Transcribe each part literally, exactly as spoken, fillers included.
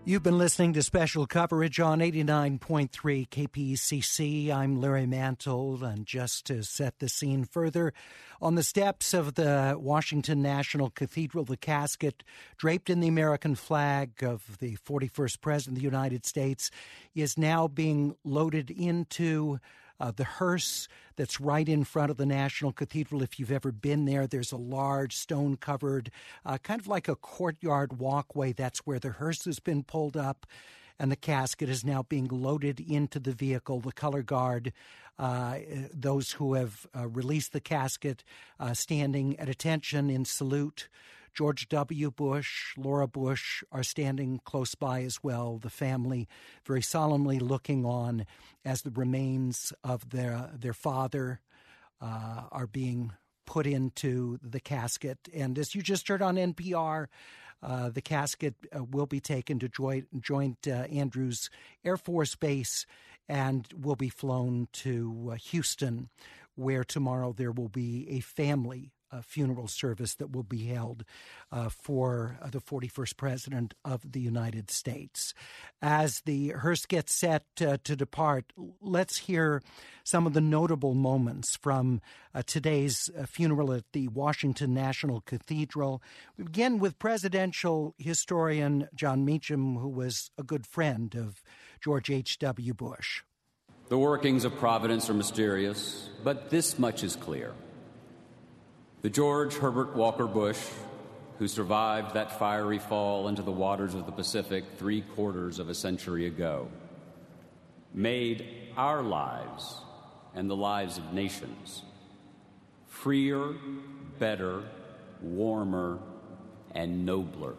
You've been listening to special coverage on eighty-nine point three K P C C. I'm Larry Mantle, and just to set the scene further, on the steps of the Washington National Cathedral, the casket draped in the American flag of the forty-first President of the United States is now being loaded into Uh, the hearse that's right in front of the National Cathedral. If you've ever been there, there's a large stone-covered, uh, kind of like a courtyard walkway. That's where the hearse has been pulled up, and the casket is now being loaded into the vehicle. The color guard, uh, those who have uh, released the casket, uh, standing at attention in salute. George W. Bush, Laura Bush are standing close by as well, the family very solemnly looking on as the remains of their their father uh, are being put into the casket. And as you just heard on N P R, uh, the casket uh, will be taken to Joint, Joint uh, Andrews Air Force Base and will be flown to uh, Houston, where tomorrow there will be a family A funeral service that will be held uh, for uh, the forty-first President of the United States. As the hearse gets set uh, to depart, let's hear some of the notable moments from uh, today's uh, funeral at the Washington National Cathedral. We begin with presidential historian Jon Meacham, who was a good friend of George H W. Bush. The workings of Providence are mysterious, but this much is clear. The George Herbert Walker Bush, who survived that fiery fall into the waters of the Pacific three quarters of a century ago, made our lives and the lives of nations freer, better, warmer, and nobler.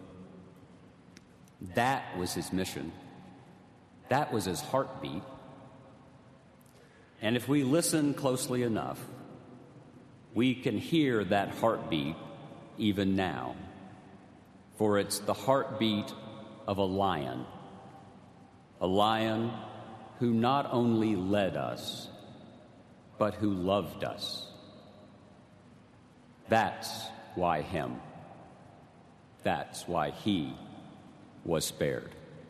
That was his mission. That was his heartbeat. And if we listen closely enough, we can hear that heartbeat even now, for it's the heartbeat of a lion, a lion who not only led us, but who loved us. That's why him, that's why he was spared.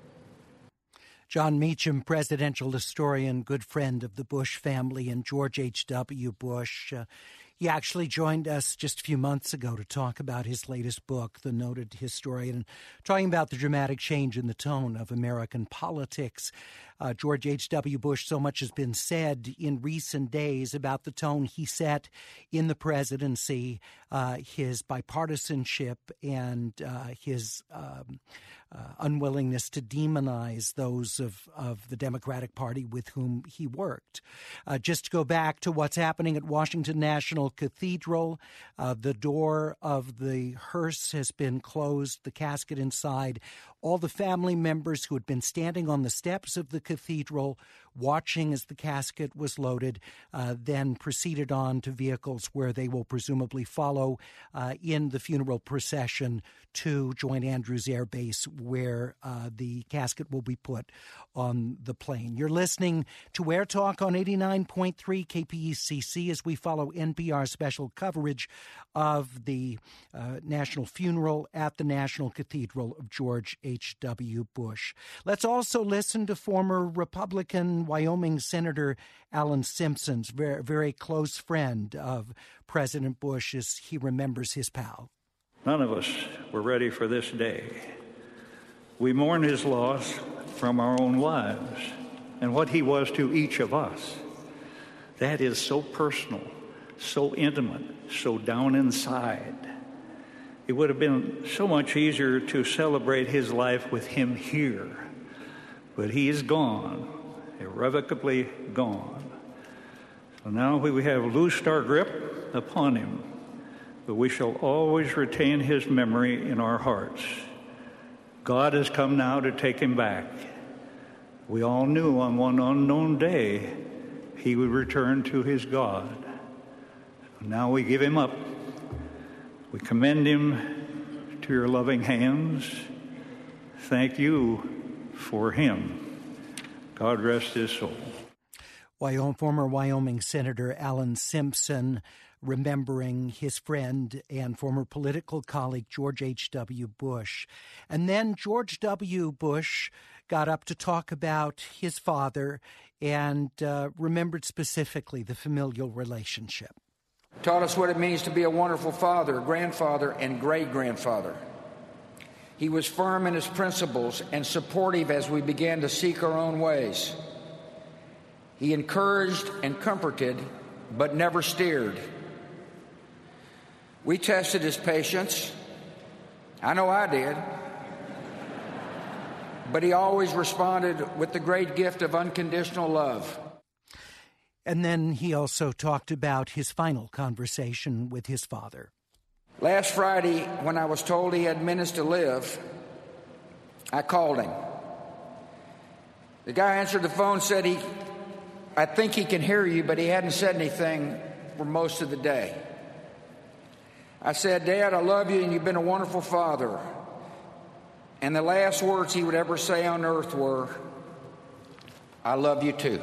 Jon Meacham, presidential historian, good friend of the Bush family and George H W. Bush. Uh, he actually joined us just a few months ago to talk about his latest book, The Noted Historian, talking about the dramatic change in the tone of American politics. Uh, George H W. Bush, so much has been said in recent days about the tone he set in the presidency, uh, his bipartisanship, and uh, his um, uh, unwillingness to demonize those of, of the Democratic Party with whom he worked. Uh, just to go back to what's happening at Washington National Cathedral, uh, the door of the hearse has been closed, the casket inside. All the family members who had been standing on the steps of the cathedral watching as the casket was loaded, uh, then proceeded on to vehicles where they will presumably follow uh, in the funeral procession to Joint Andrews Air Base, where uh, the casket will be put on the plane. You're listening to Air Talk on eighty-nine point three K P E C C as we follow N P R special coverage of the uh, national funeral at the National Cathedral of George H W. Bush. Let's also listen to former Republican Wyoming Senator Alan Simpson's very, very close friend of President Bush as he remembers his pal. None of us were ready for this day. We mourn his loss from our own lives and what he was to each of us. That is so personal, so intimate, so down inside. It would have been so much easier to celebrate his life with him here, but he is gone, irrevocably gone. So now we have loosed our grip upon him, but we shall always retain his memory in our hearts. God has come now to take him back. We all knew on one unknown day he would return to his God. Now we give him up. We commend him to your loving hands. Thank you for him. God rest his soul. Wyoming, former Wyoming Senator Alan Simpson remembering his friend and former political colleague George H W. Bush. And then George W. Bush got up to talk about his father and uh, remembered specifically the familial relationship. Taught us what it means to be a wonderful father, grandfather, and great-grandfather. He was firm in his principles and supportive as we began to seek our own ways. He encouraged and comforted, but never steered. We tested his patience. I know I did. But he always responded with the great gift of unconditional love. And then he also talked about his final conversation with his father. Last Friday, when I was told he had minutes to live, I called him. The guy answered the phone, said he, I think he can hear you, but he hadn't said anything for most of the day. I said, Dad, I love you, and you've been a wonderful father. And the last words he would ever say on earth were, I love you too.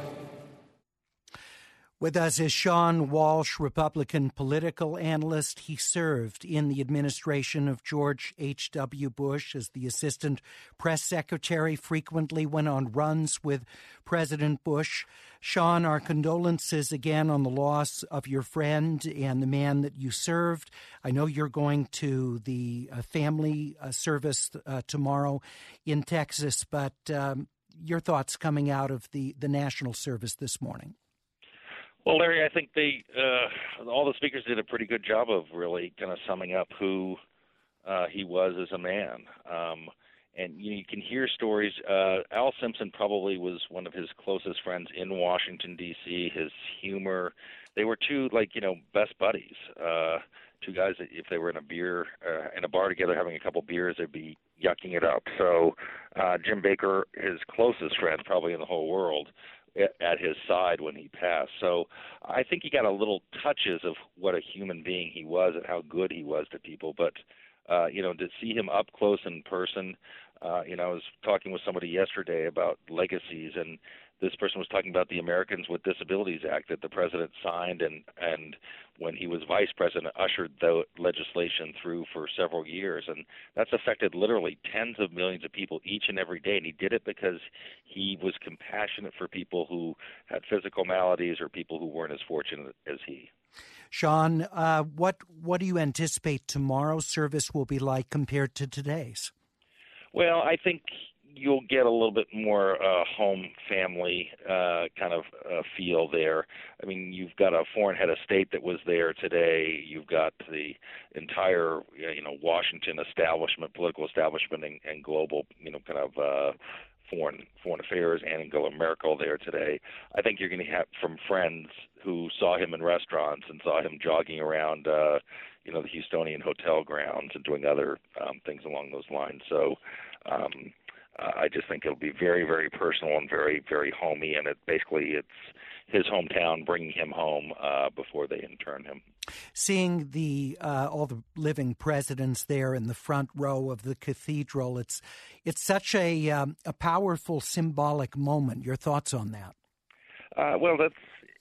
With us is Sean Walsh, Republican political analyst. He served in the administration of George H W. Bush as the assistant press secretary, frequently went on runs with President Bush. Sean, our condolences again on the loss of your friend and the man that you served. I know you're going to the uh, family uh, service uh, tomorrow in Texas, but um, your thoughts coming out of the, the national service this morning? Well, Larry, I think they uh, all the speakers did a pretty good job of really kind of summing up who uh, he was as a man. Um, and you, know, you can hear stories. Uh, Al Simpson probably was one of his closest friends in Washington, D C His humor, they were two, like, you know, best buddies. Uh, two guys that if they were in a beer, uh, in a bar together having a couple beers, they'd be yucking it up. So uh, Jim Baker, his closest friend probably in the whole world, at his side when he passed. So I think he got a little touches of what a human being he was and how good he was to people. But, uh, you know, to see him up close in person, uh, you know, I was talking with somebody yesterday about legacies, and this person was talking about the Americans with Disabilities Act that the president signed and, and when he was vice president, ushered the legislation through for several years. And that's affected literally tens of millions of people each and every day. And he did it because he was compassionate for people who had physical maladies or people who weren't as fortunate as he. Sean, uh, what, what do you anticipate tomorrow's service will be like compared to today's? Well, I think you'll get a little bit more uh, home family uh, kind of uh, feel there. I mean, you've got a foreign head of state that was there today. You've got the entire, you know, Washington establishment, political establishment, and, and global, you know, kind of uh, foreign foreign affairs. Angela Merkel there today. I think you're going to have from friends who saw him in restaurants and saw him jogging around, uh, you know, the Houstonian hotel grounds and doing other um, things along those lines. So. Um, Uh, I just think it'll be very, very personal and very, very homey, and it basically it's his hometown bringing him home uh, before they intern him. Seeing the uh, all the living presidents there in the front row of the cathedral, it's it's such a um, a powerful symbolic moment. Your thoughts on that? Uh, well, that's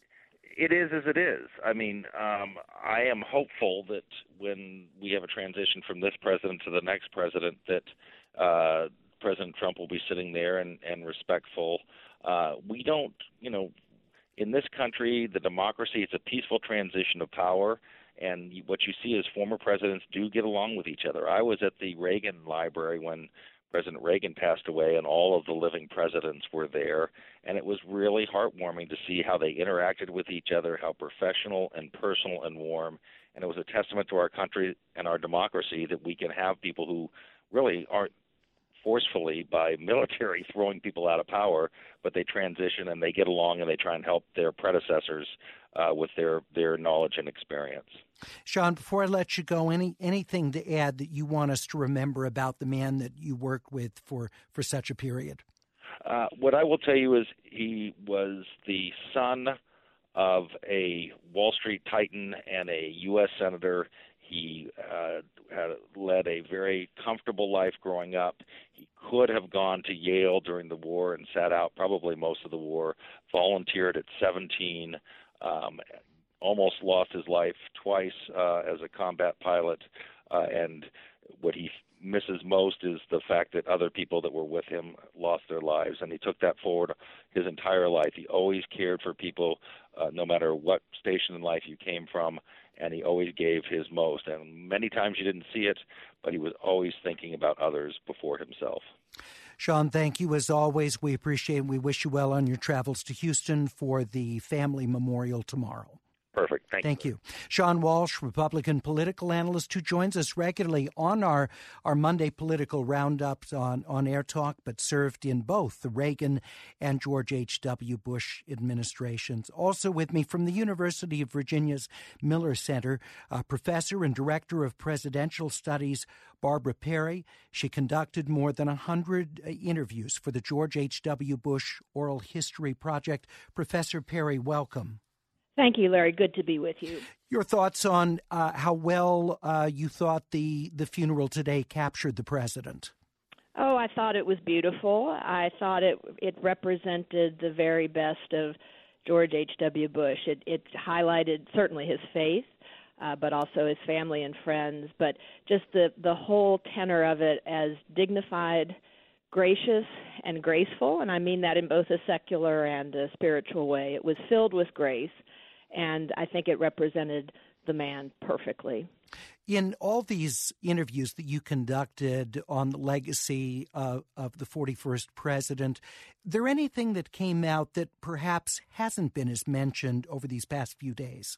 it is as it is. I mean, um, I am hopeful that when we have a transition from this president to the next president, that uh, President Trump will be sitting there and, and respectful. Uh, we don't, you know, in this country, the democracy, it's a peaceful transition of power, and you, what you see is former presidents do get along with each other. I was at the Reagan Library when President Reagan passed away, and all of the living presidents were there, and it was really heartwarming to see how they interacted with each other, how professional and personal and warm, and it was a testament to our country and our democracy that we can have people who really aren't forcefully by military throwing people out of power, but they transition and they get along and they try and help their predecessors uh, with their, their knowledge and experience. Sean, before I let you go, any anything to add that you want us to remember about the man that you worked with for, for such a period? Uh, what I will tell you is he was the son of a Wall Street titan and a U S senator. He uh, had led a very comfortable life growing up. He could have gone to Yale during the war and sat out probably most of the war, volunteered at seventeen, um, almost lost his life twice uh, as a combat pilot, uh, and what he misses most is the fact that other people that were with him lost their lives, and he took that forward his entire life. He always cared for people, uh, no matter what station in life you came from, and he always gave his most. And many times you didn't see it, but he was always thinking about others before himself. Sean, thank you as always. We appreciate it. We wish you well on your travels to Houston for the family memorial tomorrow. Perfect. Thank, Thank you. you. Sean Walsh, Republican political analyst who joins us regularly on our, our Monday political roundups on, on Air Talk, but served in both the Reagan and George H W. Bush administrations. Also with me from the University of Virginia's Miller Center, uh, professor and director of presidential studies, Barbara Perry. She conducted more than one hundred interviews for the George H W. Bush Oral History Project. Professor Perry, welcome. Thank you, Larry. Good to be with you. Your thoughts on uh, how well uh, you thought the, the funeral today captured the president? Oh, I thought it was beautiful. I thought it it represented the very best of George H W. Bush. It, it highlighted certainly his faith, uh, but also his family and friends, but just the, the whole tenor of it as dignified, gracious, and graceful, and I mean that in both a secular and a spiritual way. It was filled with grace, and I think it represented the man perfectly. In all these interviews that you conducted on the legacy of, of the forty-first president, there anything that came out that perhaps hasn't been as mentioned over these past few days?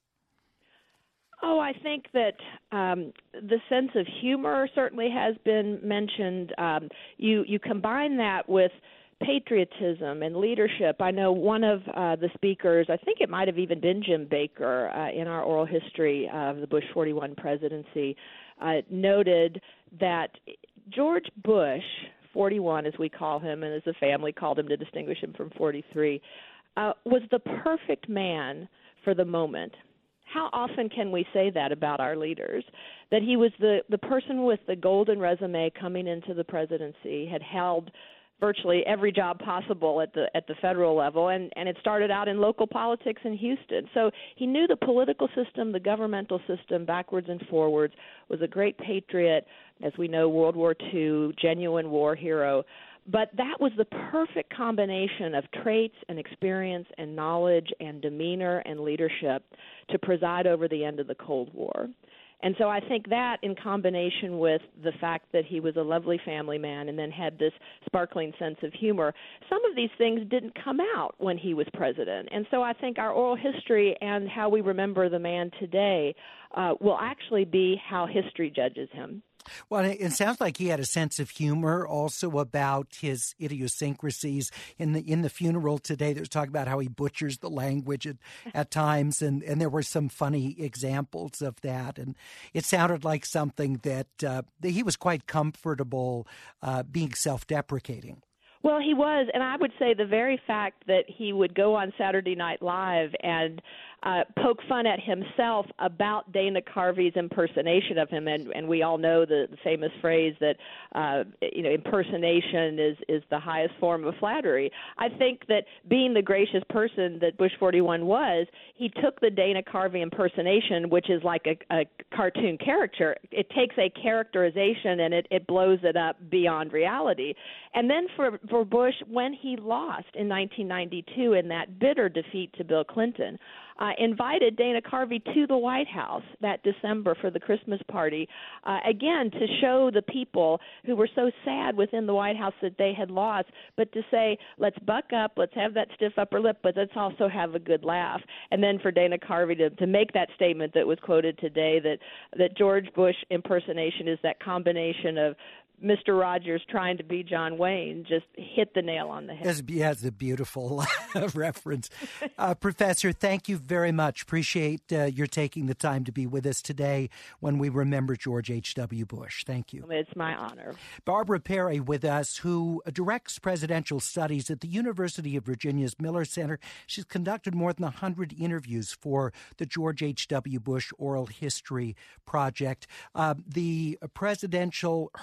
Oh, I think that um, the sense of humor certainly has been mentioned. Um, you you combine that with patriotism and leadership. I know one of uh, the speakers, I think it might have even been Jim Baker uh, in our oral history of the Bush forty-one presidency, uh, noted that George Bush, forty-one as we call him, and as the family called him to distinguish him from forty-three, uh, was the perfect man for the moment. How often can we say that about our leaders? That he was the, the person with the golden resume coming into the presidency, had held virtually every job possible at the at the federal level, and, and it started out in local politics in Houston. So he knew the political system, the governmental system, backwards and forwards, was a great patriot, as we know, World War Two, genuine war hero. But that was the perfect combination of traits and experience and knowledge and demeanor and leadership to preside over the end of the Cold War. And so I think that, in combination with the fact that he was a lovely family man and then had this sparkling sense of humor, some of these things didn't come out when he was president. And so I think our oral history and how we remember the man today uh, will actually be how history judges him. Well, it sounds like he had a sense of humor also about his idiosyncrasies. In the in the funeral today, there's talk about how he butchers the language at, at times, and, and there were some funny examples of that. And it sounded like something that, uh, that he was quite comfortable uh, being self-deprecating. Well, he was, and I would say the very fact that he would go on Saturday Night Live and uh, poke fun at himself about Dana Carvey's impersonation of him, and, and we all know the, the famous phrase that uh, you know impersonation is, is the highest form of flattery. I think that being the gracious person that Bush forty-one was, he took the Dana Carvey impersonation, which is like a, a cartoon character. It takes a characterization and it, it blows it up beyond reality. And then for, for Bush, when he lost in nineteen ninety-two in that bitter defeat to Bill Clinton, uh, invited Dana Carvey to the White House that December for the Christmas party, uh, again, to show the people who were so sad within the White House that they had lost, but to say, let's buck up, let's have that stiff upper lip, but let's also have a good laugh. And then for Dana Carvey to, to make that statement that was quoted today, that, that George Bush impersonation is that combination of Mister Rogers trying to be John Wayne, just hit the nail on the head. That's, yeah, it's a beautiful reference. Uh, Professor, thank you very much. Appreciate uh, your taking the time to be with us today when we remember George H W. Bush. Thank you. It's my honor. Barbara Perry with us, who directs presidential studies at the University of Virginia's Miller Center. She's conducted more than one hundred interviews for the George H W. Bush Oral History Project. Uh, the presidential hearse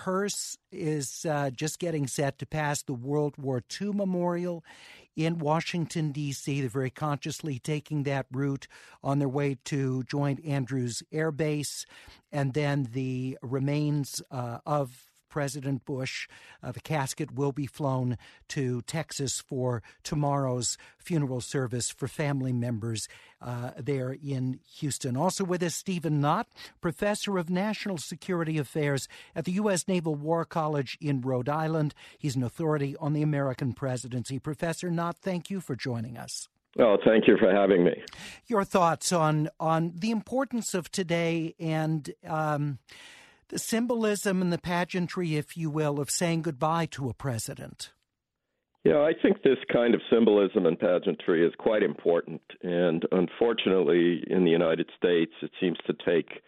Congress is uh, just getting set to pass the World War Two memorial in Washington, D C. They're very consciously taking that route on their way to Joint Andrews Air Base, and then the remains uh, of President Bush, uh, the casket will be flown to Texas for tomorrow's funeral service for family members uh, there in Houston. Also with us, Stephen Knott, professor of national security affairs at the U S Naval War College in Rhode Island. He's an authority on the American presidency. Professor Knott, thank you for joining us. Well, thank you for having me. Your thoughts on, on the importance of today and um, the symbolism and the pageantry, if you will, of saying goodbye to a president. Yeah, I think this kind of symbolism and pageantry is quite important. And unfortunately, in the United States, it seems to take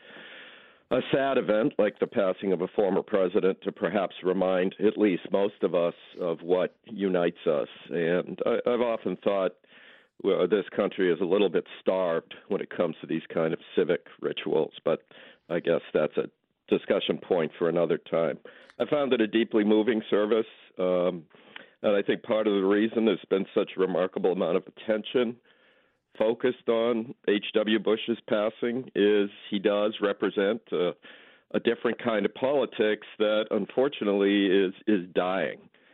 a sad event like the passing of a former president to perhaps remind at least most of us of what unites us. And I, I've often thought well, this country is a little bit starved when it comes to these kind of civic rituals, but I guess that's a discussion point for another time. I found it a deeply moving service, um, and I think part of the reason there's been such a remarkable amount of attention focused on H W Bush's passing is he does represent a, a different kind of politics that unfortunately is is dying,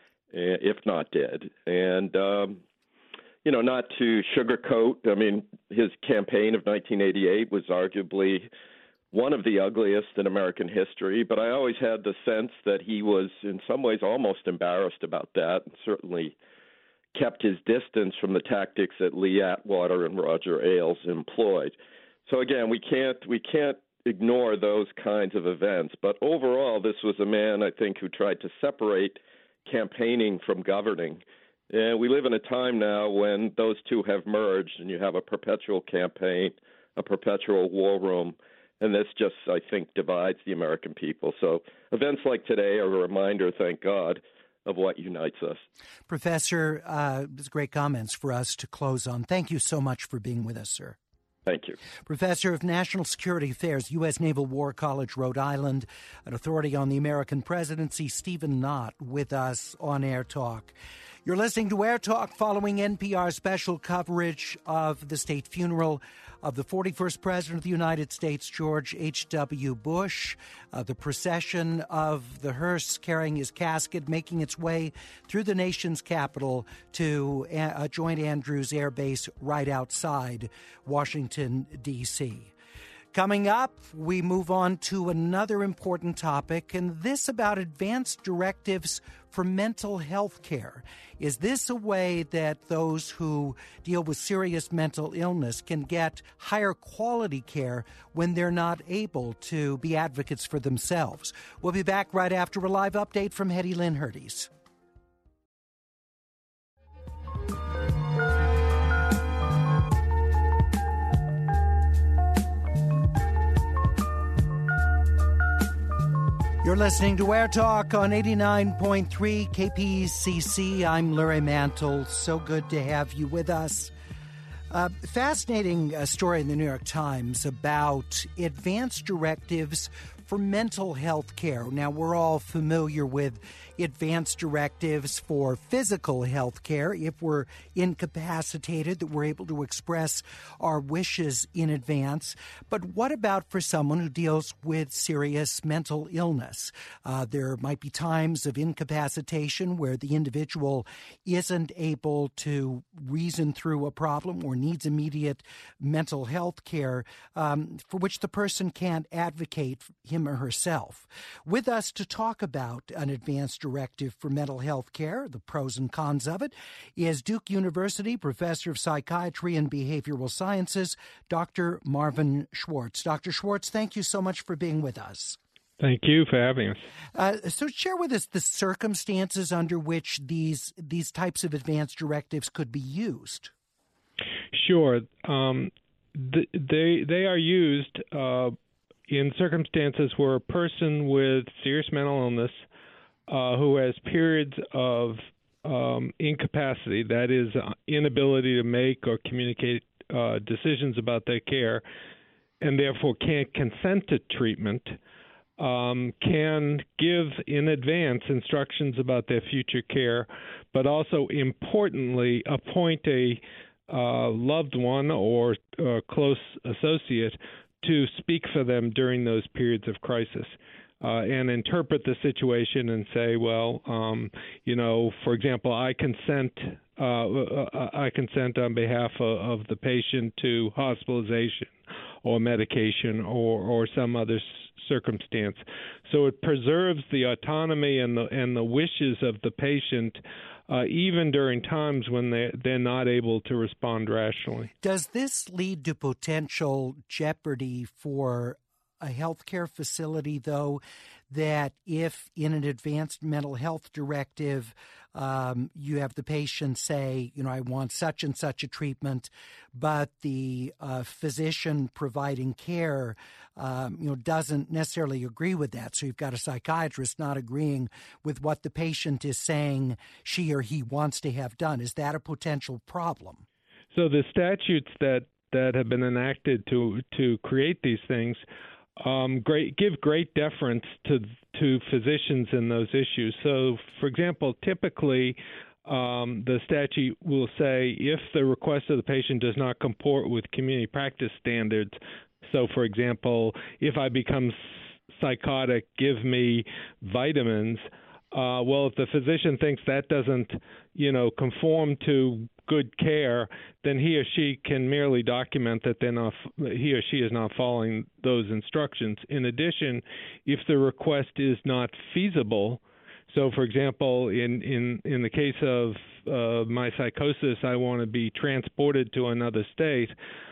if not dead. And, um, you know, not to sugarcoat, I mean, his campaign of nineteen eighty-eight was arguably one of the ugliest in American history, but I always had the sense that he was in some ways almost embarrassed about that and certainly kept his distance from the tactics that Lee Atwater and Roger Ailes employed. So again, we can't we can't ignore those kinds of events, but overall this was a man, I think, who tried to separate campaigning from governing. And we live in a time now when those two have merged and you have a perpetual campaign, a perpetual war room. And this just, I think, divides the American people. So events like today are a reminder, thank God, of what unites us. Professor, uh, these great comments for us to close on. Thank you so much for being with us, sir. Thank you. Professor of National Security Affairs, U S Naval War College, Rhode Island, an authority on the American presidency, Stephen Knott, with us on Air Talk. You're listening to Air Talk following N P R special coverage of the state funeral of the forty-first President of the United States, George H W. Bush. Uh, the procession of the hearse carrying his casket making its way through the nation's capital to uh, Joint Andrews Air Base right outside Washington, D C Coming up, we move on to another important topic, and this about advanced directives for mental health care. Is this a way that those who deal with serious mental illness can get higher quality care when they're not able to be advocates for themselves? We'll be back right after a live update from Hetty Lynn Hurties. You're listening to Air Talk on eighty-nine point three K P C C. I'm Larry Mantle. So good to have you with us. Uh, fascinating uh, story in the New York Times about advanced directives for mental health care. Now, we're all familiar with advanced directives for physical health care. If we're incapacitated, that we're able to express our wishes in advance. But what about for someone who deals with serious mental illness? Uh, there might be times of incapacitation where the individual isn't able to reason through a problem or needs immediate mental health care um, for which the person can't advocate him or herself. With us to talk about an advanced directive for mental health care, the pros and cons of it, is Duke University Professor of Psychiatry and Behavioral Sciences, Doctor Marvin Schwartz. Doctor Schwartz, thank you so much for being with us. Thank you for having us. Uh, so share with us the circumstances under which these these types of advanced directives could be used. Sure. Um, th- they they are used uh, in circumstances where a person with serious mental illness uh, who has periods of um, incapacity, that is, inability to make or communicate uh, decisions about their care, and therefore can't consent to treatment, um, can give in advance instructions about their future care, but also importantly appoint a uh, loved one or uh, close associate to speak for them during those periods of crisis. Uh, and interpret the situation and say, well, um, you know, for example, I consent, uh, I consent on behalf of, of the patient to hospitalization or medication or, or some other circumstance. So it preserves the autonomy and the and the wishes of the patient, uh, even during times when they they're not able to respond rationally. Does this lead to potential jeopardy for a healthcare facility, though, that if in an advanced mental health directive um, you have the patient say, you know, I want such and such a treatment, but the uh, physician providing care, um, you know, doesn't necessarily agree with that. So you've got a psychiatrist not agreeing with what the patient is saying she or he wants to have done. Is that a potential problem? So the statutes that, that have been enacted to to create these things Um, great, give great deference to to physicians in those issues. So, for example, typically um, the statute will say if the request of the patient does not comport with community practice standards. So, for example, if I become psychotic, give me vitamins. Uh, well, if the physician thinks that doesn't, you know, conform to good care, then he or she can merely document that they're not, he or she is not following those instructions. In addition, if the request is not feasible, so for example, in, in, in the case of uh, my psychosis, I want to be transported to another state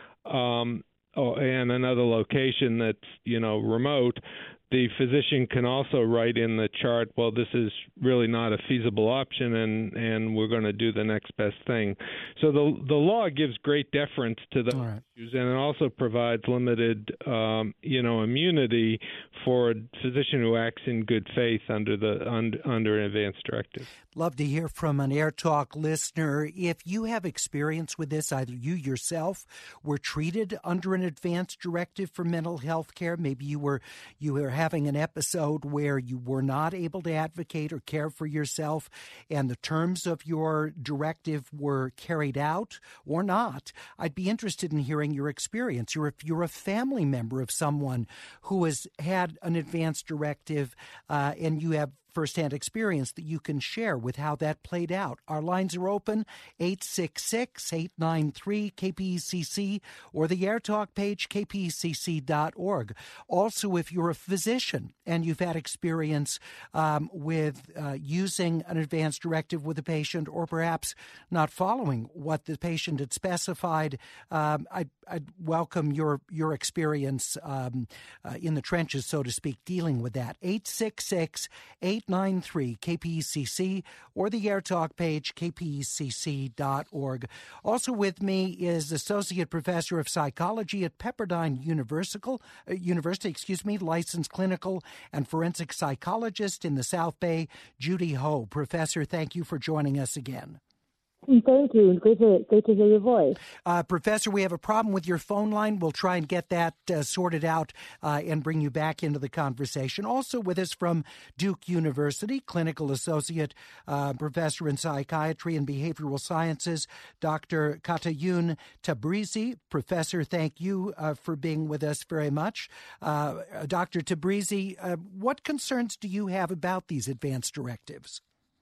um, or, and another location that's, you know, remote, the physician can also write in the chart, well, this is really not a feasible option, and, and we're going to do the next best thing. So the the law gives great deference to those right. issues, and it also provides limited, um, you know, immunity for a physician who acts in good faith under the under, under an advance directive. Love to hear from an Air Talk listener. If you have experience with this, either you yourself were treated under an advance directive for mental health care, maybe you were you were having an episode where you were not able to advocate or care for yourself and the terms of your directive were carried out or not, I'd be interested in hearing your experience. You're, if you're a family member of someone who has had an advance directive uh, and you have firsthand experience that you can share with how that played out. Our lines are open, eight six six, eight nine three, K P E C C, or the Air Talk page, K P E C C dot org. Also, if you're a physician and you've had experience um, with uh, using an advance directive with a patient or perhaps not following what the patient had specified, um, I'd, I'd welcome your, your experience um, uh, in the trenches, so to speak, dealing with that. eight six six, eight nine three, K P E C C, or the Air Talk page, K P E C C dot org. Also with me is Associate Professor of Psychology at Pepperdine University, uh, University, excuse me, licensed clinical and forensic psychologist in the South Bay, Judy Ho. Professor, thank you for joining us again. Thank you. Great to, great to hear your voice. Uh, Professor, we have a problem with your phone line. We'll try and get that uh, sorted out uh, and bring you back into the conversation. Also with us from Duke University, Clinical Associate uh, Professor in Psychiatry and Behavioral Sciences, Doctor Katayoun Tabrizi. Professor, thank you uh, for being with us very much. Uh, Doctor Tabrizi, uh, what concerns do you have about these advance directives?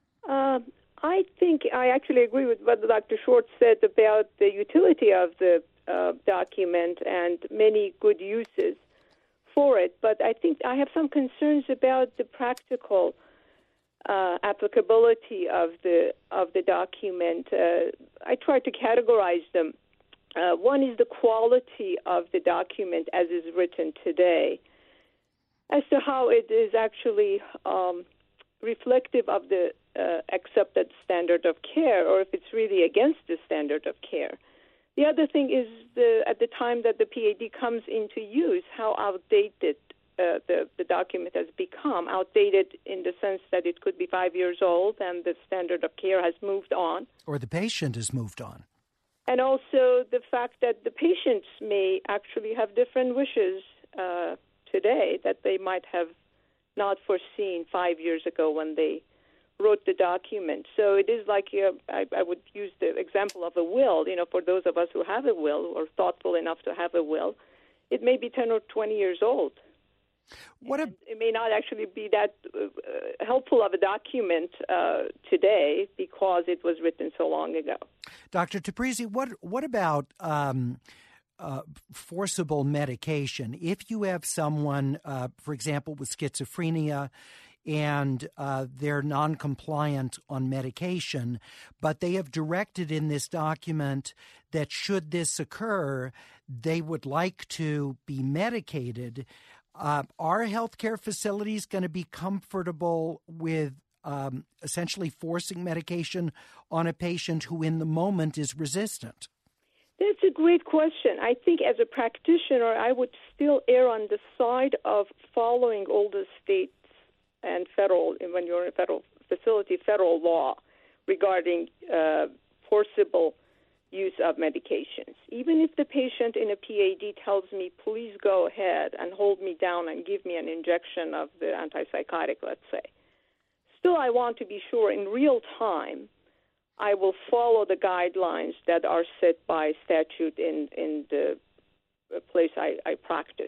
Uh I think I actually agree with what Doctor Schwartz said about the utility of the uh, document and many good uses for it, but I think I have some concerns about the practical uh, applicability of the of the document. Uh, I tried to categorize them. Uh, one is the quality of the document as is written today, as to how it is actually um, reflective of the uh, accepted standard of care, or if it's really against the standard of care. The other thing is the, at the time that the P A D comes into use, how outdated uh, the, the document has become. Outdated in the sense that it could be five years old and the standard of care has moved on. Or the patient has moved on. And also the fact that the patients may actually have different wishes uh, today that they might have not foreseen five years ago when they wrote the document. So it is like uh, I, I would use the example of a will. You know, for those of us who have a will or thoughtful enough to have a will, it may be ten or twenty years old. What a... It may not actually be that uh, helpful of a document uh, today because it was written so long ago. Doctor Tabrizi, what what about um, uh, forcible medication? If you have someone, uh, for example, with schizophrenia, and uh, they're non-compliant on medication, but they have directed in this document that should this occur, they would like to be medicated. Uh, are healthcare facilities going to be comfortable with um, essentially forcing medication on a patient who in the moment is resistant? That's a great question. I think as a practitioner, I would still err on the side of following all the states and federal, when you're in a federal facility, federal law regarding uh, forcible use of medications. Even if the patient in a P A D tells me, please go ahead and hold me down and give me an injection of the antipsychotic, let's say, still I want to be sure in real time I will follow the guidelines that are set by statute in, in the place I, I practice.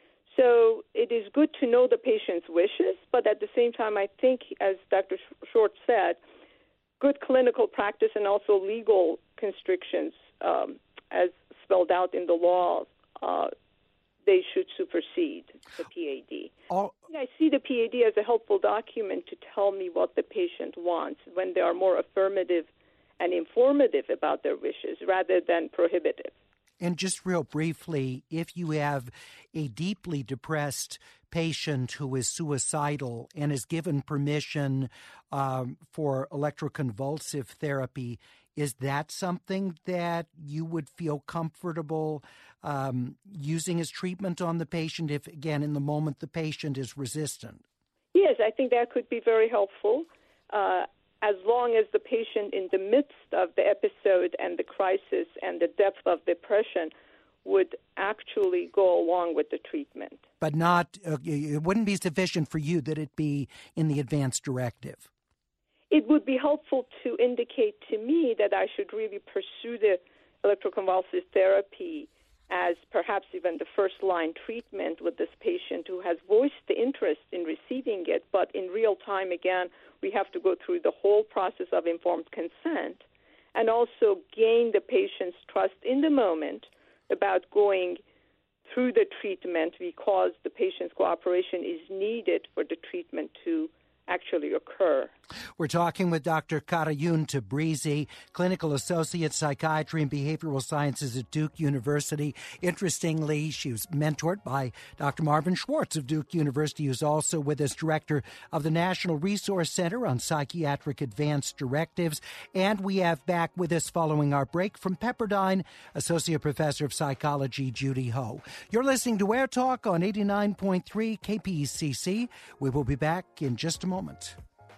So it is good to know the patient's wishes, but at the same time, I think, as Doctor Short said, good clinical practice and also legal constrictions, um, as spelled out in the law, uh, they should supersede the P A D. Oh. I see the P A D as a helpful document to tell me what the patient wants when they are more affirmative and informative about their wishes rather than prohibitive. And just real briefly, if you have a deeply depressed patient who is suicidal and is given permission um, for electroconvulsive therapy, is that something that you would feel comfortable um, using as treatment on the patient if, again, in the moment the patient is resistant? Yes, I think that could be very helpful. Uh, as long as the patient in the midst of the episode and the crisis and the depth of depression would actually go along with the treatment. But not, uh, it wouldn't be sufficient for you that it be in the advance directive. It would be helpful to indicate to me that I should really pursue the electroconvulsive therapy as perhaps even the first-line treatment with this patient who has voiced the interest in receiving it, but in real time, again, we have to go through the whole process of informed consent and also gain the patient's trust in the moment about going through the treatment because the patient's cooperation is needed for the treatment to actually occur. We're talking with Doctor Karayun Tabrizi, Clinical Associate Psychiatry and Behavioral Sciences at Duke University. Interestingly, she was mentored by Doctor Marvin Schwartz of Duke University, who's also with us, Director of the National Resource Center on Psychiatric Advanced Directives. And we have back with us following our break from Pepperdine, Associate Professor of Psychology, Judy Ho. You're listening to Air Talk on eighty-nine point three K P E C C. We will be back in just a moment. moment.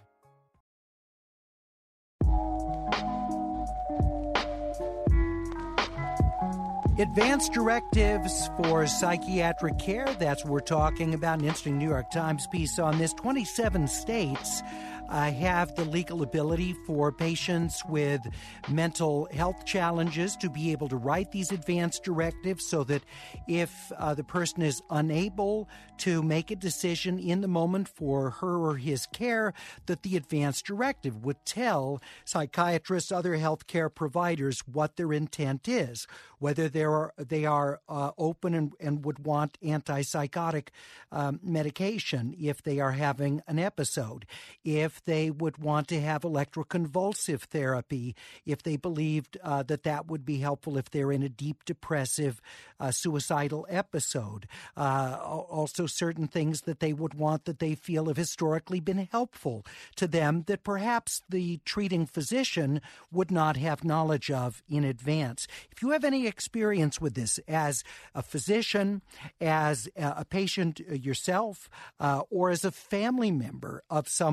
Advanced directives for psychiatric care, that's what we're talking about. An interesting New York Times piece on this. twenty-seven states uh, have the legal ability for patients with mental health challenges to be able to write these advanced directives so that if uh, the person is unable to make a decision in the moment for her or his care, that the advanced directive would tell psychiatrists, other healthcare providers what their intent is, whether they are, they are uh, open and, and would want antipsychotic um, medication if they are having an episode, if they would want to have electroconvulsive therapy, if they believed uh, that that would be helpful if they're in a deep depressive uh, suicidal episode. Uh, also certain things that they would want that they feel have historically been helpful to them that perhaps the treating physician would not have knowledge of in advance. If you have any experience with this as a physician, as a patient yourself, uh, or as a family member of someone who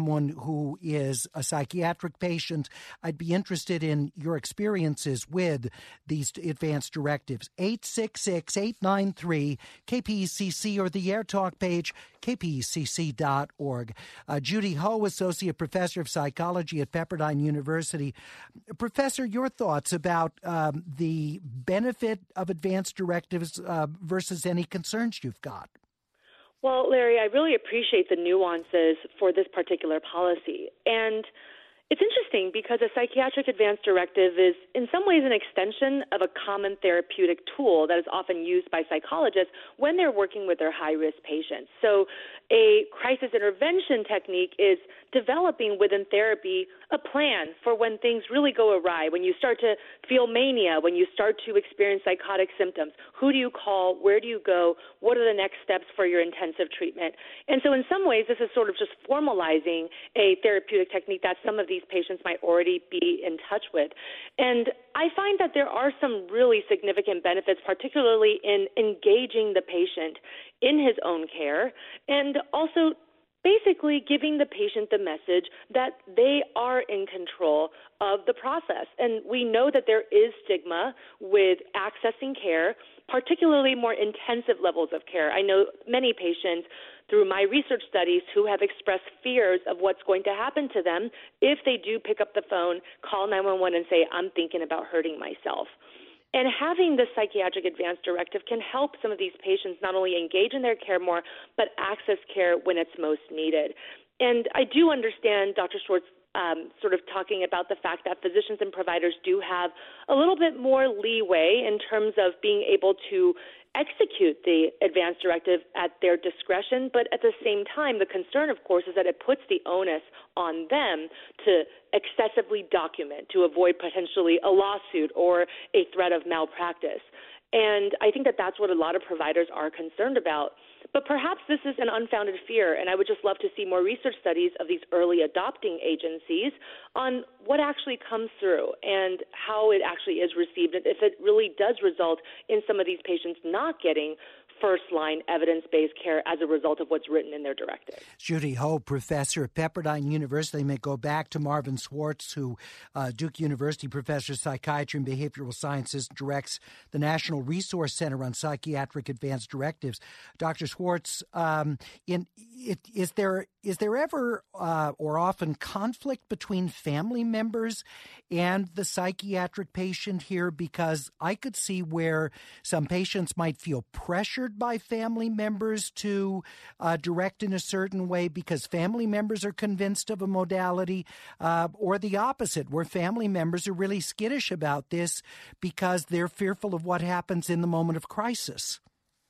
who is a psychiatric patient. I'd be interested in your experiences with these advanced directives. eight six six, eight nine three, K P E C C or the AirTalk page, k p e c c dot org. Uh, Judy Ho, Associate Professor of Psychology at Pepperdine University. Professor, your thoughts about um, the benefit of advanced directives uh, versus any concerns you've got? Well, Larry, I really appreciate the nuances for this particular policy. And it's interesting because a psychiatric advance directive is in some ways an extension of a common therapeutic tool that is often used by psychologists when they're working with their high-risk patients. So a crisis intervention technique is developing within therapy a plan for when things really go awry, when you start to feel mania, when you start to experience psychotic symptoms. Who do you call? Where do you go? What are the next steps for your intensive treatment? And so in some ways, this is sort of just formalizing a therapeutic technique that some of these patients might already be in touch with. And I find that there are some really significant benefits, particularly in engaging the patient in his own care and also basically giving the patient the message that they are in control of the process. And we know that there is stigma with accessing care, particularly more intensive levels of care. I know many patients through my research studies who have expressed fears of what's going to happen to them if they do pick up the phone, call nine one one and say, I'm thinking about hurting myself. And having the psychiatric advance directive can help some of these patients not only engage in their care more, but access care when it's most needed. And I do understand Doctor Schwartz um, sort of talking about the fact that physicians and providers do have a little bit more leeway in terms of being able to execute the advance directive at their discretion, but at the same time, the concern, of course, is that it puts the onus on them to excessively document, to avoid potentially a lawsuit or a threat of malpractice. And I think that that's what a lot of providers are concerned about. But perhaps this is an unfounded fear, and I would just love to see more research studies of these early adopting agencies on what actually comes through and how it actually is received, and if it really does result in some of these patients not getting first-line evidence-based care as a result of what's written in their directive. Judy Ho, professor at Pepperdine University. May go back to Marvin Schwartz, who uh, Duke University professor of psychiatry and behavioral sciences, directs the National Resource Center on Psychiatric Advanced Directives. Doctor Schwartz, um, in, it, is there is there ever uh, or often conflict between family members and the psychiatric patient here? Because I could see where some patients might feel pressured by family members to uh, direct in a certain way because family members are convinced of a modality, uh, or the opposite, where family members are really skittish about this because they're fearful of what happens in the moment of crisis.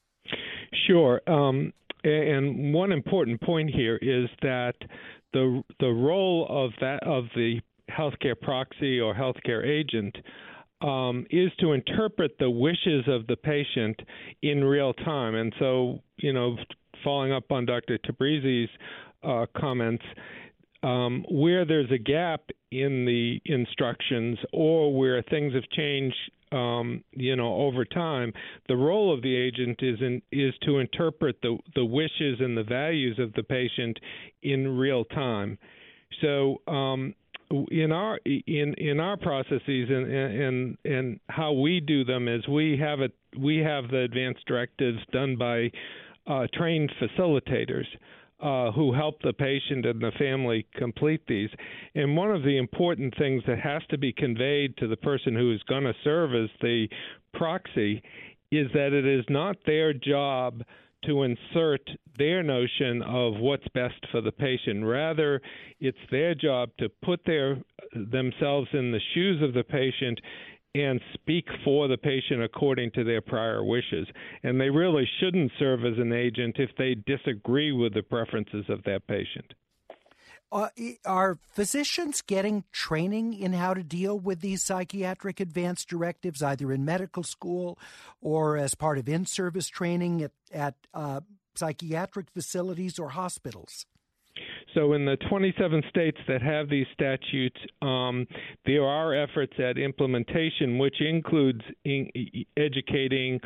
Sure. Um, and one important point here is that the the role of that of the healthcare proxy or healthcare agent Um, is to interpret the wishes of the patient in real time. And so, you know, following up on Doctor Tabrizi's uh, comments, um, where there's a gap in the instructions or where things have changed, um, you know, over time, the role of the agent is in, is to interpret the, the wishes and the values of the patient in real time. So, um, In our in, in our processes and, and and how we do them is we have it we have the advanced directives done by uh, trained facilitators uh, who help the patient and the family complete these. And one of the important things that has to be conveyed to the person who is going to serve as the proxy is that it is not their job to insert their notion of what's best for the patient. Rather, it's their job to put their themselves in the shoes of the patient and speak for the patient according to their prior wishes. And they really shouldn't serve as an agent if they disagree with the preferences of that patient. Uh, are physicians getting training in how to deal with these psychiatric advance directives, either in medical school or as part of in-service training at, at uh, psychiatric facilities or hospitals? So in the twenty-seven states that have these statutes, um, there are efforts at implementation, which includes in, educating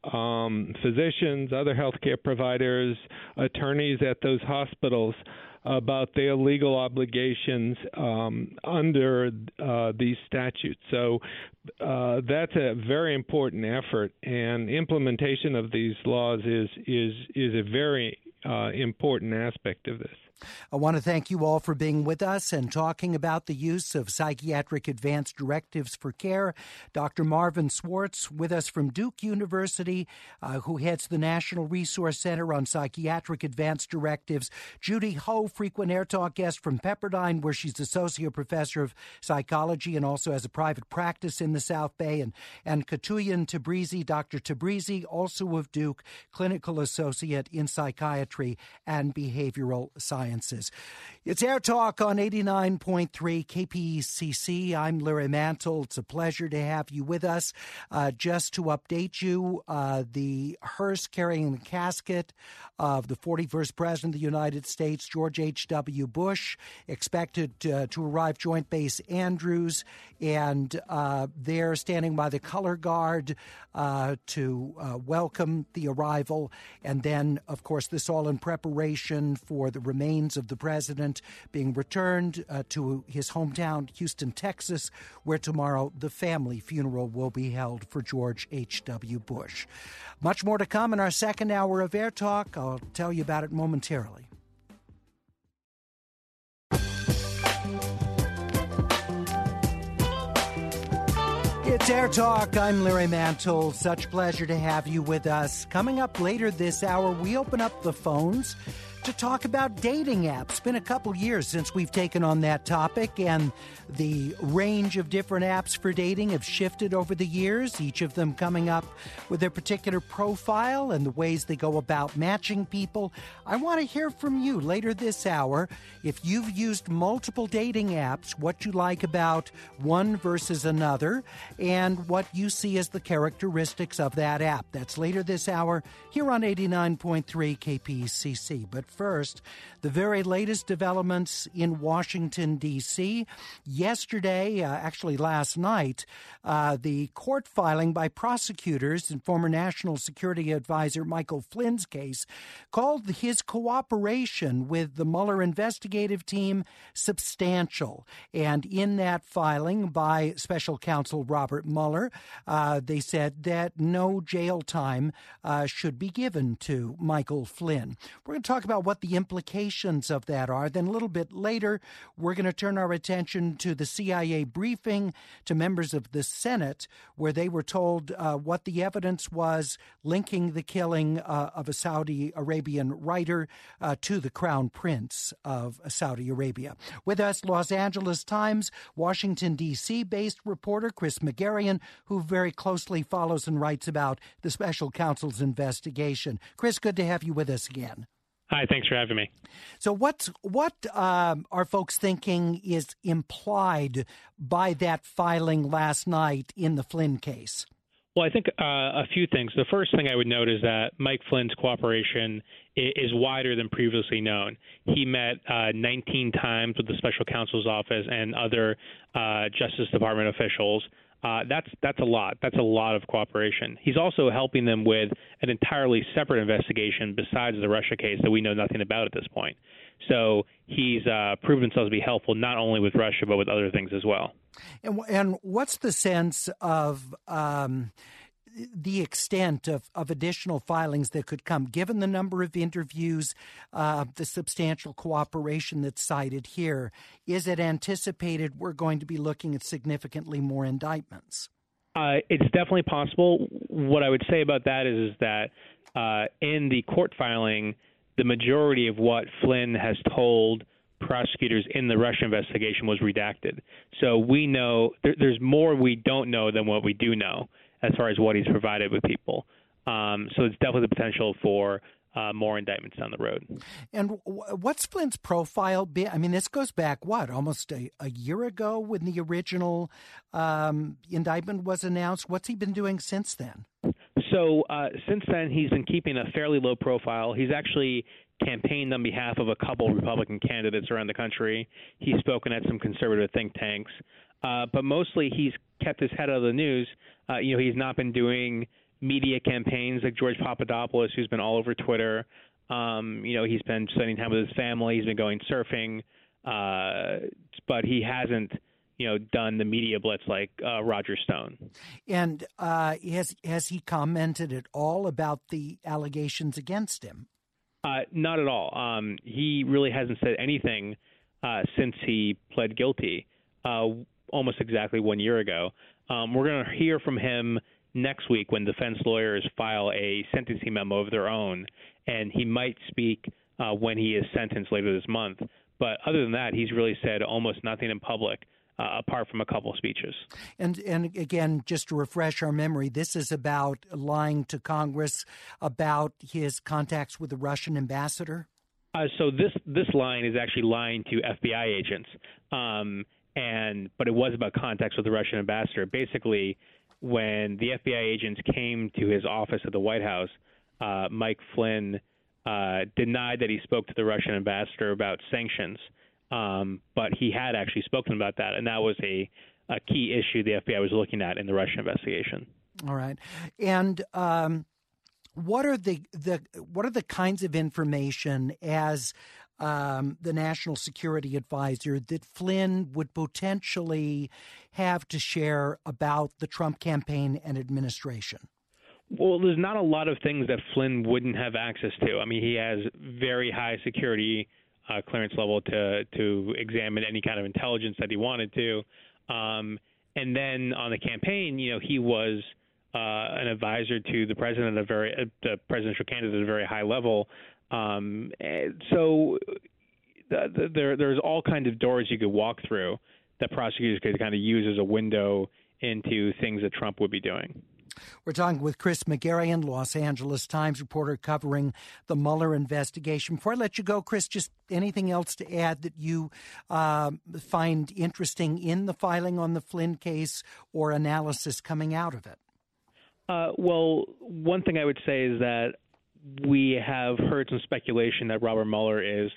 um, physicians, other healthcare providers, attorneys at those hospitals about their legal obligations um, under uh, these statutes. So uh, that's a very important effort, and implementation of these laws is is is a very uh, important aspect of this. I want to thank you all for being with us and talking about the use of psychiatric advance directives for care. Doctor Marvin Swartz with us from Duke University, uh, who heads the National Resource Center on Psychiatric Advance Directives. Judy Ho, frequent Air Talk guest from Pepperdine, where she's associate professor of psychology and also has a private practice in the South Bay. And, and Katuyan Tabrizi, Doctor Tabrizi, also of Duke, clinical associate in psychiatry and behavioral science. It's Air Talk on eighty-nine point three K P E C C. I'm Larry Mantle. It's a pleasure to have you with us. Uh, just to update you, uh, the hearse carrying the casket of the forty-first President of the United States, George H W. Bush, expected uh, to arrive Joint Base Andrews, and uh, they're standing by the color guard uh, to uh, welcome the arrival. And then, of course, this all in preparation for the remains of the president being returned uh, to his hometown, Houston, Texas, where tomorrow the family funeral will be held for George H W. Bush. Much more to come in our second hour of Air Talk. I'll tell you about it momentarily. It's Air Talk. I'm Larry Mantle. Such pleasure to have you with us. Coming up later this hour, we open up the phones to talk about dating apps. It's been a couple years since we've taken on that topic, and the range of different apps for dating have shifted over the years, each of them coming up with their particular profile and the ways they go about matching people. I want to hear from you later this hour. If you've used multiple dating apps, what you like about one versus another, and what you see as the characteristics of that app. That's later this hour here on eighty-nine point three K P E C C. But first, the very latest developments in Washington, D C Yesterday, uh, actually last night, uh, the court filing by prosecutors in former National Security Advisor Michael Flynn's case called his cooperation with the Mueller investigative team substantial. And in that filing by special counsel Robert Mueller, uh, they said that no jail time uh, should be given to Michael Flynn. We're going to talk about what the implications of that are. Then a little bit later, we're going to turn our attention to the C I A briefing to members of the Senate, where they were told uh, what the evidence was linking the killing uh, of a Saudi Arabian writer uh, to the Crown Prince of Saudi Arabia. With us, Los Angeles Times, Washington, D C-based reporter Chris Megarian, who very closely follows and writes about the special counsel's investigation. Chris, good to have you with us again. Hi, thanks for having me. So what's, what um, are folks thinking is implied by that filing last night in the Flynn case? Well, I think uh, a few things. The first thing I would note is that Mike Flynn's cooperation is wider than previously known. He met uh, nineteen times with the special counsel's office and other uh, Justice Department officials. Uh, that's that's a lot. That's a lot of cooperation. He's also helping them with an entirely separate investigation besides the Russia case that we know nothing about at this point. So he's uh, proven himself to be helpful not only with Russia but with other things as well. And, and what's the sense of um, the extent of, of additional filings that could come, given the number of interviews, uh, the substantial cooperation that's cited here? Is it anticipated we're going to be looking at significantly more indictments? Uh, it's definitely possible. What I would say about that is, is that uh, in the court filing, the majority of what Flynn has told prosecutors in the Russia investigation was redacted. So we know there, there's more we don't know than what we do know as far as what he's provided with people. Um, so it's definitely the potential for uh, more indictments down the road. And w- what's Flynn's profile been? I mean, this goes back, what, almost a, a year ago when the original um, indictment was announced. What's he been doing since then? So uh, since then, he's been keeping a fairly low profile. He's actually campaigned on behalf of a couple of Republican candidates around the country. He's spoken at some conservative think tanks. Uh, but mostly he's kept his head out of the news. Uh, you know, he's not been doing media campaigns like George Papadopoulos, who's been all over Twitter. Um, you know, he's been spending time with his family. He's been going surfing, uh, but he hasn't, you know, done the media blitz like uh, Roger Stone. And uh, has has he commented at all about the allegations against him? Uh, not at all. Um, he really hasn't said anything uh, since he pled guilty, uh, almost exactly one year ago. Um, we're going to hear from him next week when defense lawyers file a sentencing memo of their own, and he might speak uh, when he is sentenced later this month. But other than that, he's really said almost nothing in public, uh, apart from a couple of speeches. And and again, just to refresh our memory, this is about lying to Congress about his contacts with the Russian ambassador? Uh, so this this line is actually lying to F B I agents, um, and but it was about contacts with the Russian ambassador. Basically, when the F B I agents came to his office at the White House, uh, Mike Flynn uh, denied that he spoke to the Russian ambassador about sanctions, um, but he had actually spoken about that, and that was a, a key issue the F B I was looking at in the Russian investigation. All right, and um, what are the the what are the kinds of information as Um, the national security advisor that Flynn would potentially have to share about the Trump campaign and administration? Well, there's not a lot of things that Flynn wouldn't have access to. I mean, he has very high security uh, clearance level to to examine any kind of intelligence that he wanted to. Um, and then on the campaign, you know, he was uh, an advisor to the president, at a very uh, the presidential candidate at a very high level. Um, so the, the, there, there's all kinds of doors you could walk through that prosecutors could kind of use as a window into things that Trump would be doing. We're talking with Chris Megarian, Los Angeles Times reporter covering the Mueller investigation. Before I let you go, Chris, just anything else to add that you uh, find interesting in the filing on the Flynn case or analysis coming out of it? Uh, well, one thing I would say is that we have heard some speculation that Robert Mueller is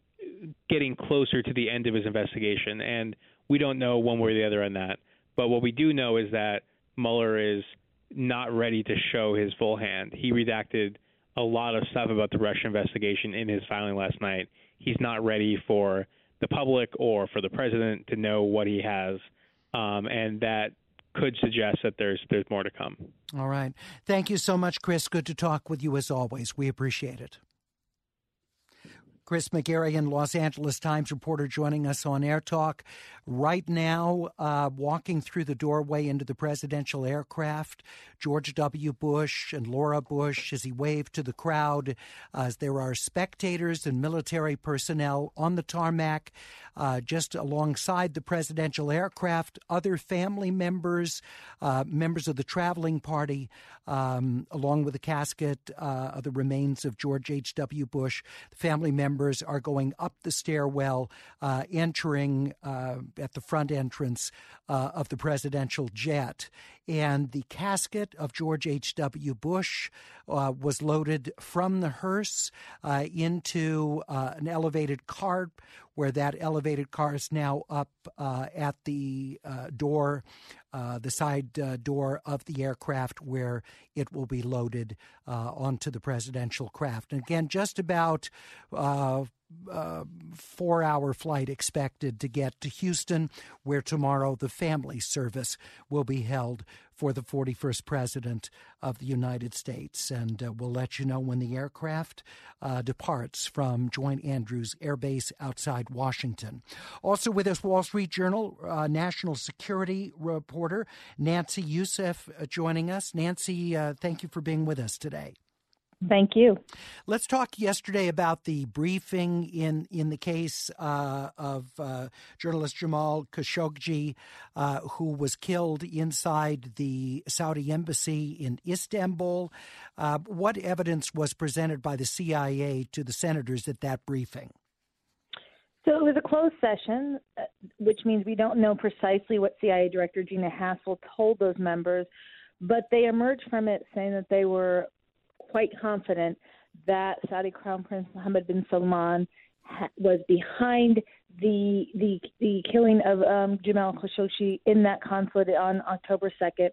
getting closer to the end of his investigation, and we don't know one way or the other on that. But what we do know is that Mueller is not ready to show his full hand. He redacted a lot of stuff about the Russia investigation in his filing last night. He's not ready for the public or for the president to know what he has, um, and that could suggest that there's there's more to come. All right. Thank you so much, Chris. Good to talk with you as always. We appreciate it. Chris Megarian, Los Angeles Times reporter, joining us on Air Talk right now, uh, walking through the doorway into the presidential aircraft. George W. Bush and Laura Bush, as he waved to the crowd, uh, as there are spectators and military personnel on the tarmac, uh, just alongside the presidential aircraft. Other family members, uh, members of the traveling party, um, along with the casket uh, of the remains of George H W. Bush. The family members are going up the stairwell, uh, entering uh, at the front entrance uh, of the presidential jet. And the casket of George H W. Bush uh, was loaded from the hearse uh, into uh, an elevated car, where that elevated car is now up uh, at the uh, door, uh, the side uh, door of the aircraft, where it will be loaded uh, onto the presidential craft. And again, just about uh, Uh, four-hour flight expected to get to Houston, where tomorrow the family service will be held for the forty-first president of the United States. And uh, we'll let you know when the aircraft uh, departs from Joint Andrews Air Base outside Washington. Also with us, Wall Street Journal uh, national security reporter Nancy Youssef uh, joining us. Nancy, uh, thank you for being with us today. Thank you. Let's talk yesterday about the briefing in, in the case uh, of uh, journalist Jamal Khashoggi, uh, who was killed inside the Saudi embassy in Istanbul. Uh, what evidence was presented by the C I A to the senators at that briefing? So it was a closed session, which means we don't know precisely what C I A Director Gina Haspel told those members, but they emerged from it saying that they were quite confident that Saudi Crown Prince Mohammed bin Salman ha- was behind the the the killing of um, Jamal Khashoggi in that consulate on October second,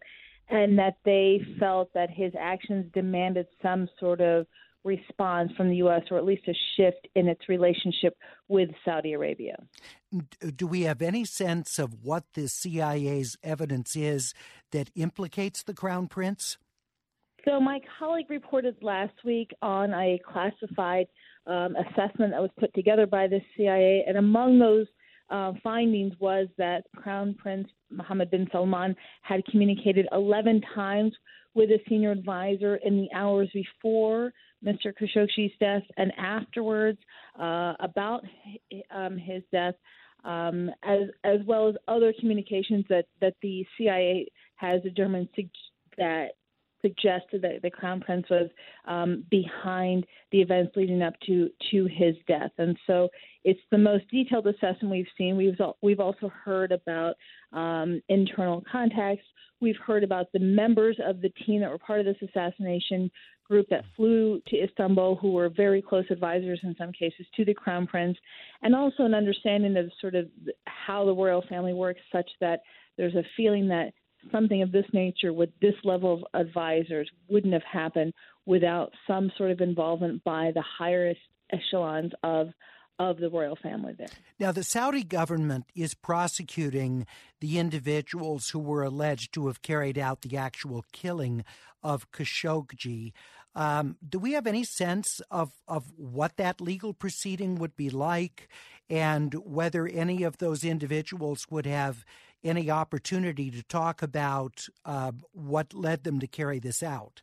and that they felt that his actions demanded some sort of response from the U S, or at least a shift in its relationship with Saudi Arabia. Do we have any sense of what the C I A's evidence is that implicates the Crown Prince? So my colleague reported last week on a classified um, assessment that was put together by the C I A, and among those uh, findings was that Crown Prince Mohammed bin Salman had communicated eleven times with a senior advisor in the hours before Mister Khashoggi's death and afterwards uh, about um, his death, um, as as well as other communications that, that the C I A has determined sug- that suggested that the Crown Prince was um, behind the events leading up to, to his death. And so it's the most detailed assessment we've seen. We've, we've also heard about um, internal contacts. We've heard about the members of the team that were part of this assassination group that flew to Istanbul, who were very close advisors in some cases to the Crown Prince, and also an understanding of sort of how the royal family works, such that there's a feeling that something of this nature with this level of advisors wouldn't have happened without some sort of involvement by the highest echelons of of the royal family there. Now, the Saudi government is prosecuting the individuals who were alleged to have carried out the actual killing of Khashoggi. Um, do we have any sense of, of what that legal proceeding would be like, and whether any of those individuals would have any opportunity to talk about uh, what led them to carry this out?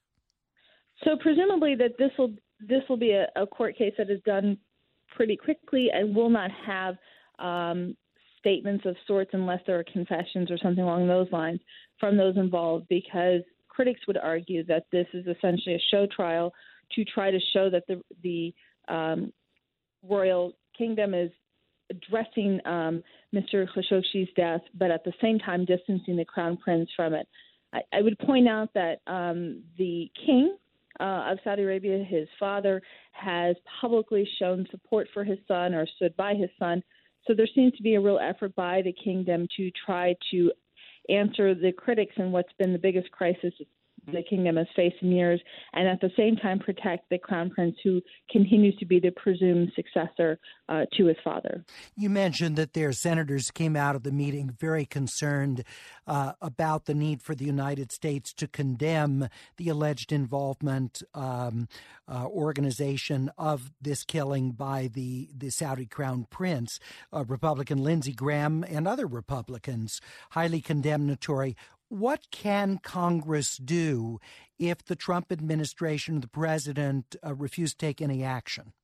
So presumably that this will this will be a, a court case that is done pretty quickly and will not have um, statements of sorts unless there are confessions or something along those lines from those involved, because critics would argue that this is essentially a show trial to try to show that the the um, royal kingdom is addressing um, Mister Khashoggi's death, but at the same time distancing the Crown Prince from it. I, I would point out that um, the king uh, of Saudi Arabia, his father, has publicly shown support for his son or stood by his son. So there seems to be a real effort by the kingdom to try to answer the critics in what's been the biggest crisis the kingdom has faced in years, and at the same time protect the Crown Prince, who continues to be the presumed successor uh, to his father. You mentioned that their senators came out of the meeting very concerned uh, about the need for the United States to condemn the alleged involvement um, uh, organization of this killing by the, the Saudi Crown Prince. Uh, Republican Lindsey Graham and other Republicans highly condemnatory. What can Congress do if the Trump administration, the president, uh, refuse to take any action?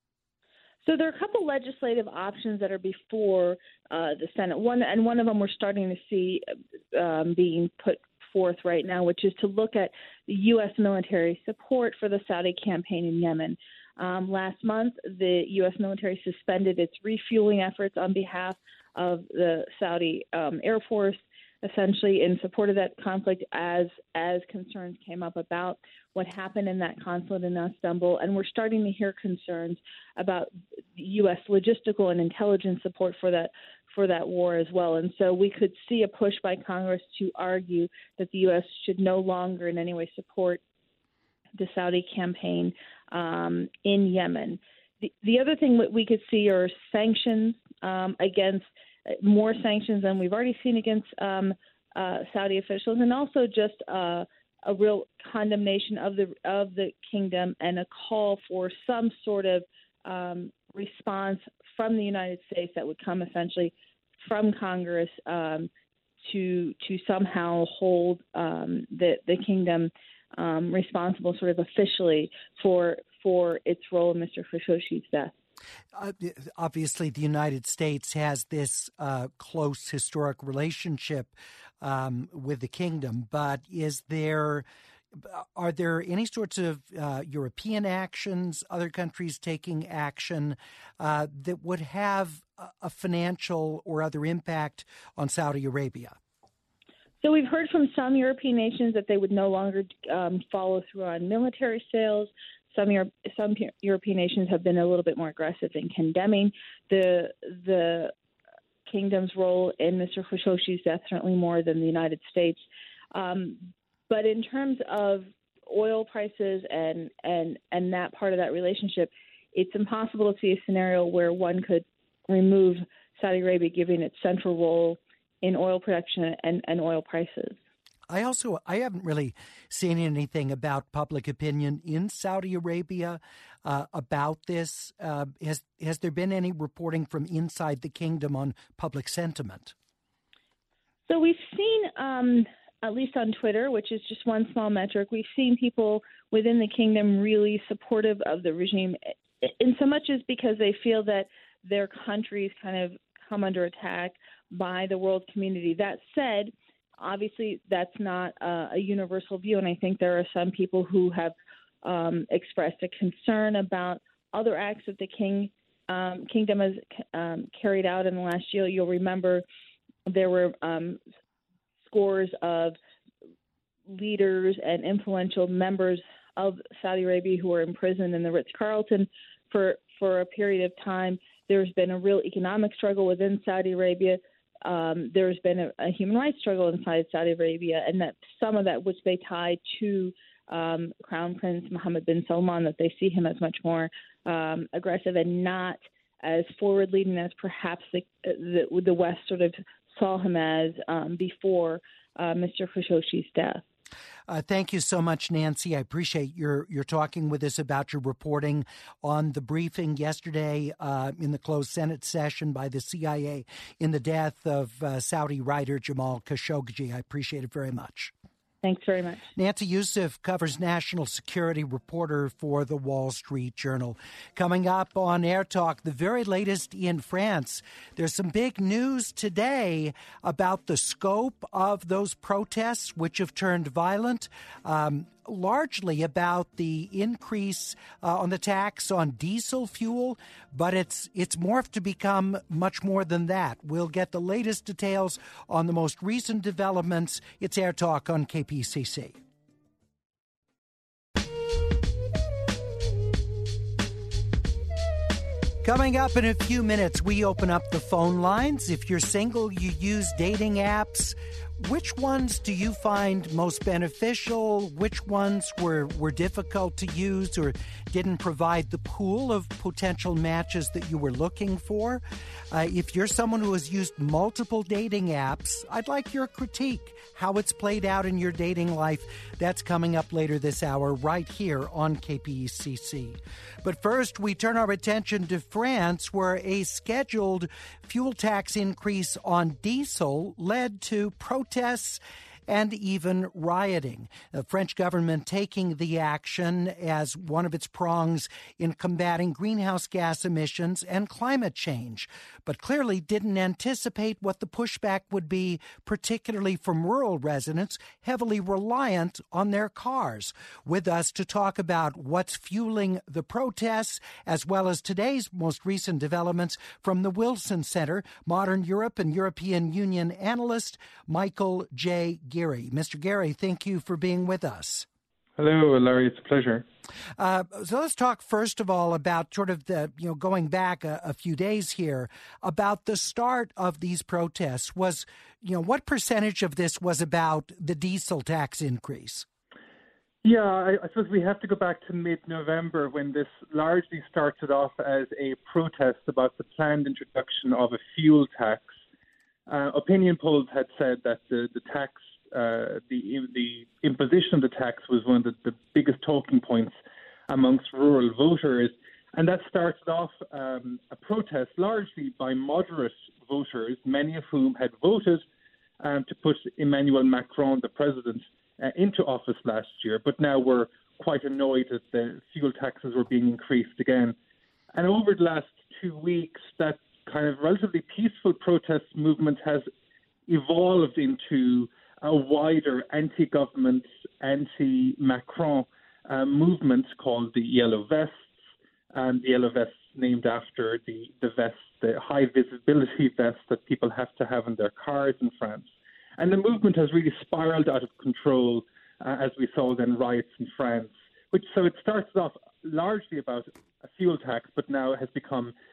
So there are a couple legislative options that are before uh, the Senate. One, and one of them we're starting to see um, being put forth right now, which is to look at the U S military support for the Saudi campaign in Yemen. Um, last month, the U S military suspended its refueling efforts on behalf of the Saudi um, Air Force, essentially in support of that conflict, as as concerns came up about what happened in that consulate in Istanbul. And we're starting to hear concerns about U S logistical and intelligence support for that for that war as well. And so we could see a push by Congress to argue that the U S should no longer in any way support the Saudi campaign um, in Yemen. The, the other thing that we could see are sanctions um, against more sanctions than we've already seen against um, uh, Saudi officials, and also just uh, a real condemnation of the of the kingdom and a call for some sort of um, response from the United States that would come essentially from Congress um, to to somehow hold um, the the kingdom um, responsible, sort of officially, for for its role in Mister Khashoggi's death. Uh, obviously, the United States has this uh, close historic relationship um, with the kingdom, but is there, are there any sorts of uh, European actions, other countries taking action uh, that would have a financial or other impact on Saudi Arabia? So we've heard from some European nations that they would no longer um, follow through on military sales. Some Europe, some European nations have been a little bit more aggressive in condemning the the kingdom's role in Mister Khashoggi's death, certainly more than the United States. Um, but in terms of oil prices and, and, and that part of that relationship, it's impossible to see a scenario where one could remove Saudi Arabia, given its central role in oil production and, and oil prices. I also, I haven't really seen anything about public opinion in Saudi Arabia uh, about this. Uh, has has there been any reporting from inside the kingdom on public sentiment? So we've seen, um, at least on Twitter, which is just one small metric, we've seen people within the kingdom really supportive of the regime, in so much as because they feel that their countries kind of come under attack by the world community. That said, obviously, that's not uh, a universal view, and I think there are some people who have um, expressed a concern about other acts that the king um, kingdom has um, carried out in the last year. You'll remember there were um, scores of leaders and influential members of Saudi Arabia who were imprisoned in the Ritz-Carlton for, for a period of time. There's been a real economic struggle within Saudi Arabia. Um, there's been a, a human rights struggle inside Saudi Arabia, and that some of that, which they tie to um, Crown Prince Mohammed bin Salman, that they see him as much more um, aggressive and not as forward-leading as perhaps the, the, the West sort of saw him as um, before uh, Mister Khashoggi's death. Uh, thank you so much, Nancy. I appreciate your your talking with us about your reporting on the briefing yesterday uh, in the closed Senate session by the C I A in the death of uh, Saudi writer Jamal Khashoggi. I appreciate it very much. Thanks very much. Nancy Youssef covers national security, reporter for the Wall Street Journal. Coming up on Air Talk, the very latest in France. There's some big news today about the scope of those protests, which have turned violent. Um, largely about the increase uh, on the tax on diesel fuel, but it's it's morphed to become much more than that. We'll get the latest details on the most recent developments. It's Air Talk on K P C C. Coming up in a few minutes, we open up the phone lines. If you're single, you use dating apps. Which ones do you find most beneficial? Which ones were, were difficult to use or didn't provide the pool of potential matches that you were looking for? Uh, if you're someone who has used multiple dating apps, I'd like your critique, how it's played out in your dating life. That's coming up later this hour right here on K P C C. But first, we turn our attention to France, where a scheduled fuel tax increase on diesel led to protests and even rioting. The French government taking the action as one of its prongs in combating greenhouse gas emissions and climate change, but clearly didn't anticipate what the pushback would be, particularly from rural residents heavily reliant on their cars. With us to talk about what's fueling the protests, as well as today's most recent developments from the Wilson Center, Modern Europe and European Union analyst Michael J. Geary. Mister Geary, thank you for being with us. Hello, Larry. It's a pleasure. Uh, so let's talk first of all about sort of the, you know, going back a, a few days here about the start of these protests. Was, you know, what percentage of this was about the diesel tax increase? Yeah, I, I suppose we have to go back to mid-November when this largely started off as a protest about the planned introduction of a fuel tax. Uh, opinion polls had said that the, the tax Uh, the the imposition of the tax was one of the, the biggest talking points amongst rural voters, and that started off um, a protest largely by moderate voters, many of whom had voted um, to put Emmanuel Macron, the president, uh, into office last year, but now were quite annoyed that the fuel taxes were being increased again. And over the last two weeks, that kind of relatively peaceful protest movement has evolved into a wider anti-government, anti-Macron uh, movement called the Yellow Vests. Um, the Yellow Vests named after the, the vest, the high visibility vest that people have to have in their cars in France. And the movement has really spiraled out of control, uh, as we saw then riots in France. Which so it started off largely about a fuel tax, but now has become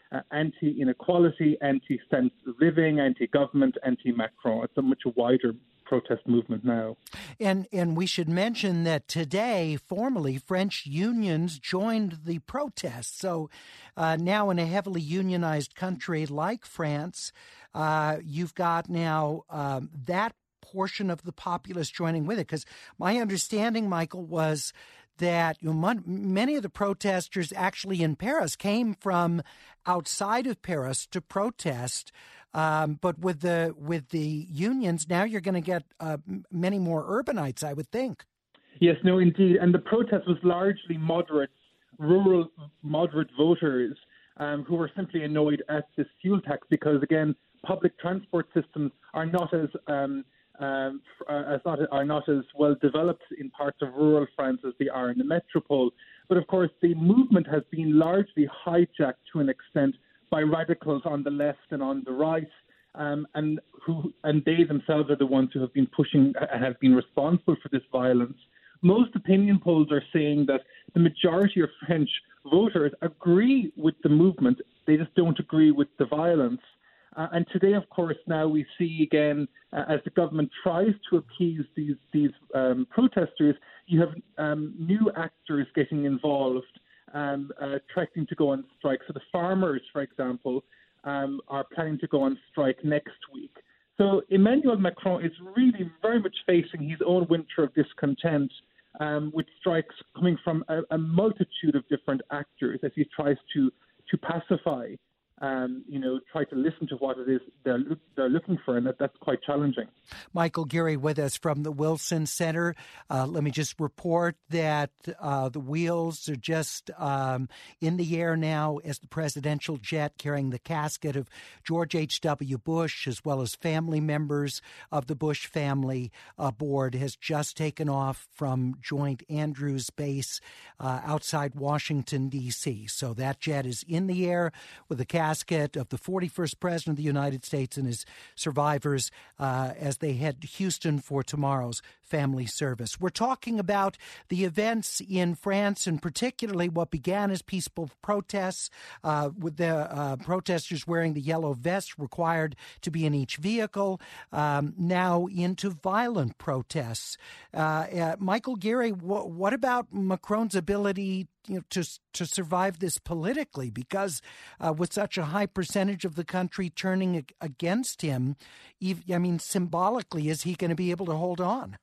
uh, anti-inequality, anti-standard of living, anti-government, anti-Macron. It's a much wider protest movement now. And and we should mention that today, formally, French unions joined the protests. So uh, now in a heavily unionized country like France, uh, you've got now um, that portion of the populace joining with it. Because my understanding, Michael, was that you know, many of the protesters actually in Paris came from outside of Paris to protest. Um, but with the with the unions, now you're going to get uh, many more urbanites, I would think. Yes, no, indeed. And the protest was largely moderate, rural, moderate voters um, who were simply annoyed at this fuel tax because, again, public transport systems are not as um, um, as not are not as well developed in parts of rural France as they are in the metropole. But of course, the movement has been largely hijacked to an extent by radicals on the left and on the right, um, and who and they themselves are the ones who have been pushing and have been responsible for this violence. Most opinion polls are saying that the majority of French voters agree with the movement; they just don't agree with the violence. Uh, and today, of course, now we see again uh, as the government tries to appease these these um, protesters, you have um, new actors getting involved. Um, uh, threatening to go on strike. So the farmers, for example, um, are planning to go on strike next week. So Emmanuel Macron is really very much facing his own winter of discontent, um, with strikes coming from a, a multitude of different actors as he tries to to pacify, um, you know, try to listen to what it is they're they're looking for, and that, that's quite challenging. Michael Geary with us from the Wilson Center. Uh, let me just report that uh, the wheels are just um, in the air now as the presidential jet carrying the casket of George H W. Bush, as well as family members of the Bush family aboard, has just taken off from Joint Andrews Base uh, outside Washington, D C. So that jet is in the air with the casket casket of the forty-first President of the United States and his survivors uh, as they head to Houston for tomorrow's family service. We're talking about the events in France, and particularly what began as peaceful protests, uh, with the uh, protesters wearing the yellow vests required to be in each vehicle, um, now into violent protests. Uh, uh, Michael Geary, wh- what about Macron's ability You know, to to survive this politically, because uh, with such a high percentage of the country turning ag- against him, I mean, symbolically, is he going to be able to hold on?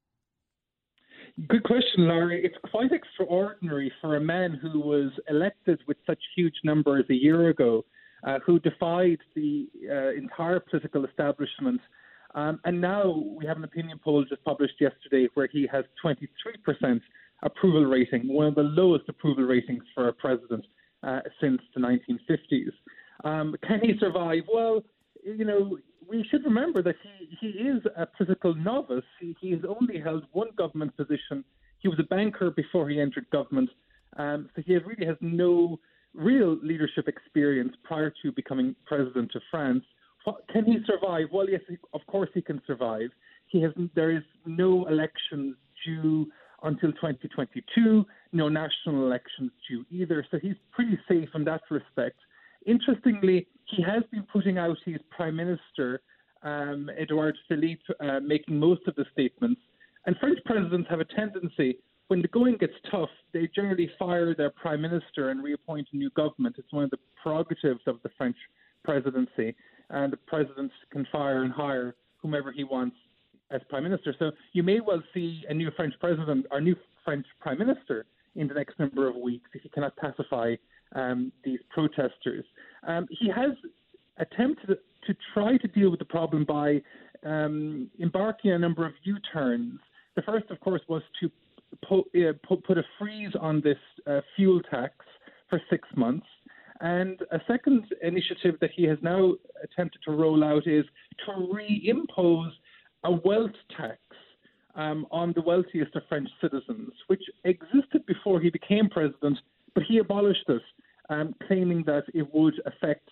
Good question, Larry. It's quite extraordinary for a man who was elected with such huge numbers a year ago, uh, who defied the uh, entire political establishment. Um, and now we have an opinion poll just published yesterday where he has twenty-three percent approval rating, one of the lowest approval ratings for a president uh, since the nineteen fifties. Um, can he survive? Well, you know, we should remember that he, he is a political novice. He, he has only held one government position. He was a banker before he entered government. Um, so he really has no real leadership experience prior to becoming president of France. What, can he survive? Well, yes, he, of course he can survive. He has. There is no elections due until twenty twenty-two, no national elections due either. So he's pretty safe in that respect. Interestingly, he has been putting out his Prime Minister, um, Edouard Philippe, uh, making most of the statements. And French presidents have a tendency, when the going gets tough, they generally fire their Prime Minister and reappoint a new government. It's one of the prerogatives of the French presidency. And the president can fire and hire whomever he wants as Prime Minister. So you may well see a new French president or new French Prime Minister in the next number of weeks if he cannot pacify um, these protesters. Um, he has attempted to try to deal with the problem by um, embarking on a number of U-turns. The first, of course, was to put, uh, put, put a freeze on this uh, fuel tax for six months. And a second initiative that he has now attempted to roll out is to reimpose a wealth tax um, on the wealthiest of French citizens, which existed before he became president, but he abolished it, um, claiming that it would affect,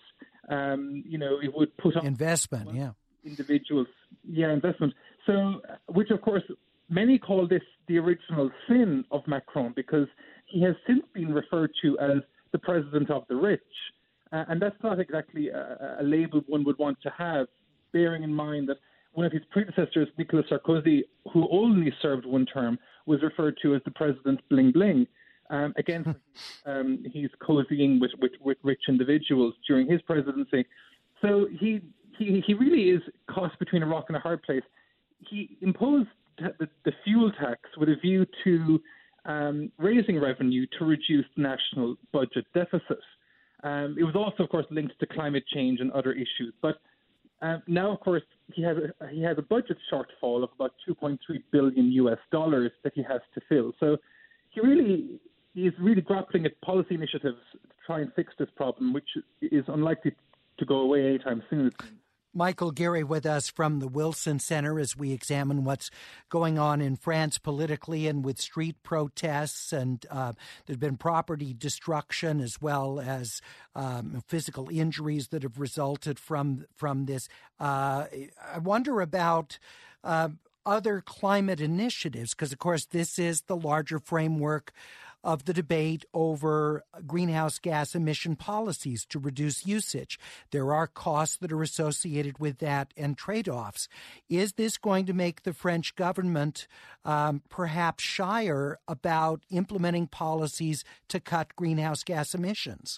um, you know, it would put on investment, yeah, individuals, yeah, investment. So, which of course many call this the original sin of Macron, because he has since been referred to as the president of the rich. Uh, and that's not exactly a, a label one would want to have, bearing in mind that one of his predecessors, Nicolas Sarkozy, who only served one term, was referred to as the president bling bling. Um, again, um, he's cozying with, with, with rich individuals during his presidency. So he, he he really is caught between a rock and a hard place. He imposed the, the fuel tax with a view to um, raising revenue to reduce the national budget deficit. Um, it was also, of course, linked to climate change and other issues. But uh, now, of course, he has a, he has a budget shortfall of about two point three billion U S dollars that he has to fill. So he really he is really grappling at policy initiatives to try and fix this problem, which is unlikely to go away anytime soon. Michael Geary with us from the Wilson Center as we examine what's going on in France politically and with street protests. And uh, there's been property destruction as well as um, physical injuries that have resulted from from this. Uh, I wonder about uh, other climate initiatives, because, of course, this is the larger framework of the debate over greenhouse gas emission policies to reduce usage. There are costs that are associated with that and trade-offs. Is this going to make the French government um, perhaps shyer about implementing policies to cut greenhouse gas emissions?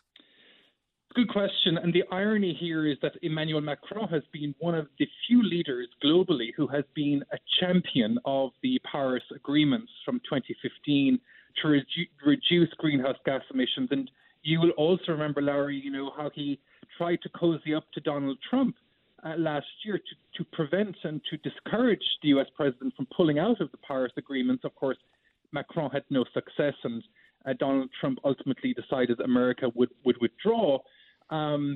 Good question. And the irony here is that Emmanuel Macron has been one of the few leaders globally who has been a champion of the Paris agreements from twenty fifteen to redu- reduce greenhouse gas emissions. And you will also remember, Larry, you know, how he tried to cozy up to Donald Trump uh, last year to, to prevent and to discourage the U S president from pulling out of the Paris agreements. Of course, Macron had no success, and uh, Donald Trump ultimately decided America would, would withdraw. Um,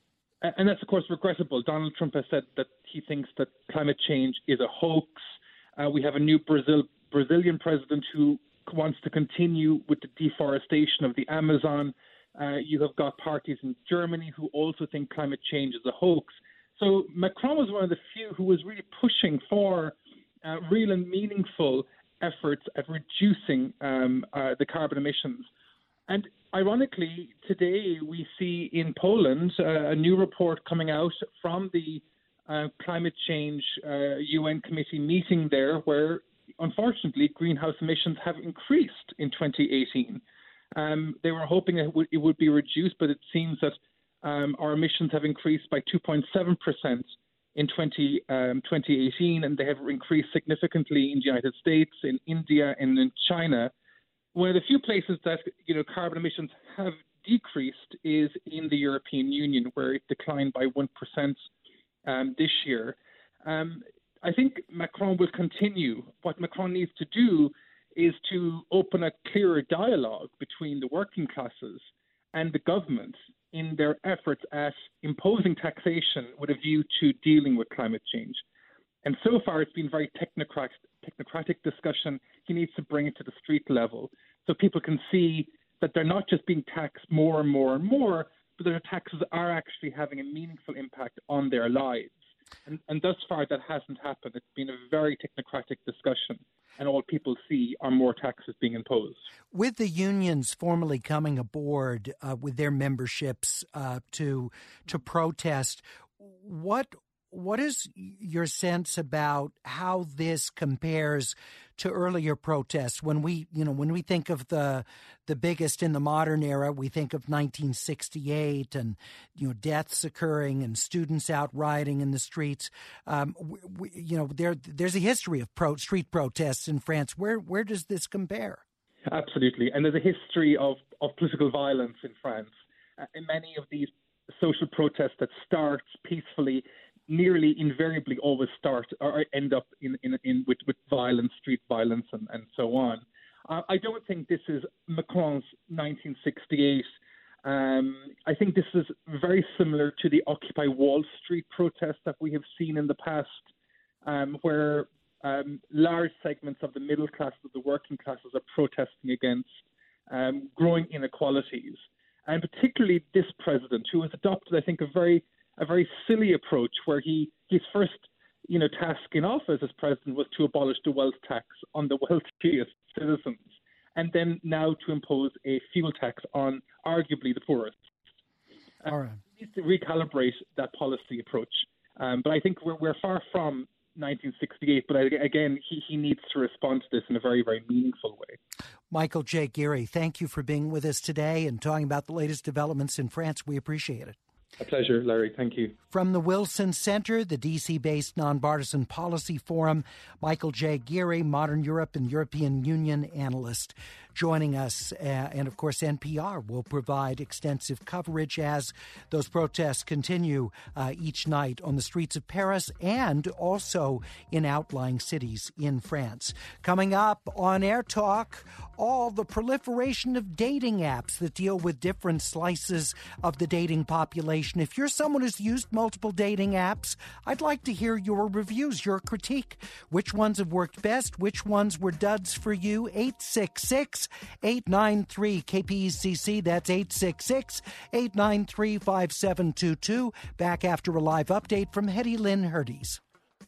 and that's, of course, regrettable. Donald Trump has said that he thinks that climate change is a hoax. Uh, we have a new Brazil Brazilian president who wants to continue with the deforestation of the Amazon. Uh, you have got parties in Germany who also think climate change is a hoax. So Macron was one of the few who was really pushing for uh, real and meaningful efforts at reducing um, uh, the carbon emissions. And ironically, today we see in Poland uh, a new report coming out from the uh, climate change uh, U N committee meeting there, where unfortunately greenhouse emissions have increased in twenty eighteen. Um, they were hoping it would, it would be reduced, but it seems that um, our emissions have increased by two point seven percent in twenty eighteen, and they have increased significantly in the United States, in India, and in China. One of the few places that, you know, carbon emissions have decreased is in the European Union, where it declined by one percent um, this year. Um, I think Macron will continue. What Macron needs to do is to open a clearer dialogue between the working classes and the government in their efforts at imposing taxation with a view to dealing with climate change. And so far, it's been very technocratic, technocratic discussion. He needs to bring it to the street level so people can see that they're not just being taxed more and more and more, but that their taxes are actually having a meaningful impact on their lives. And, and thus far, that hasn't happened. It's been a very technocratic discussion, and all people see are more taxes being imposed. With the unions formally coming aboard uh, with their memberships uh, to to protest, what what is your sense about how this compares to earlier protests? When we, you know, when we think of the the biggest in the modern era, we think of nineteen sixty-eight and, you know, deaths occurring and students out rioting in the streets. Um, we, we, you know, there there's a history of pro, street protests in France. Where where does this compare? Absolutely, and there's a history of of political violence in France. Uh, in many of these social protests that start peacefully nearly invariably always start or end up in, in, in with, with violence, street violence, and, and so on. Uh, I don't think this is Macron's nineteen sixty-eight. Um, I think this is very similar to the Occupy Wall Street protests that we have seen in the past, um, where um, large segments of the middle class, of the working classes, are protesting against um, growing inequalities. And particularly this president, who has adopted, I think, a very a very silly approach where he his first, you know, task in office as president was to abolish the wealth tax on the wealthiest citizens, and then now to impose a fuel tax on arguably the poorest. Uh, All right. He needs to recalibrate that policy approach. Um, but I think we're, we're far from nineteen sixty-eight, but again, he, he needs to respond to this in a very, very meaningful way. Michael J. Geary, thank you for being with us today and talking about the latest developments in France. We appreciate it. A pleasure, Larry. Thank you. From the Wilson Center, the D C-based Nonpartisan Policy Forum, Michael J. Geary, Modern Europe and European Union analyst, joining us. Uh, and, of course, N P R will provide extensive coverage as those protests continue uh, each night on the streets of Paris and also in outlying cities in France. Coming up on Air Talk, all the proliferation of dating apps that deal with different slices of the dating population. If you're someone who's used multiple dating apps, I'd like to hear your reviews, your critique. Which ones have worked best? Which ones were duds for you? eight six six, eight nine three, K P E C C. That's eight six six, eight nine three, five seven two two. Back after a live update from Hetty Lynn Herdes.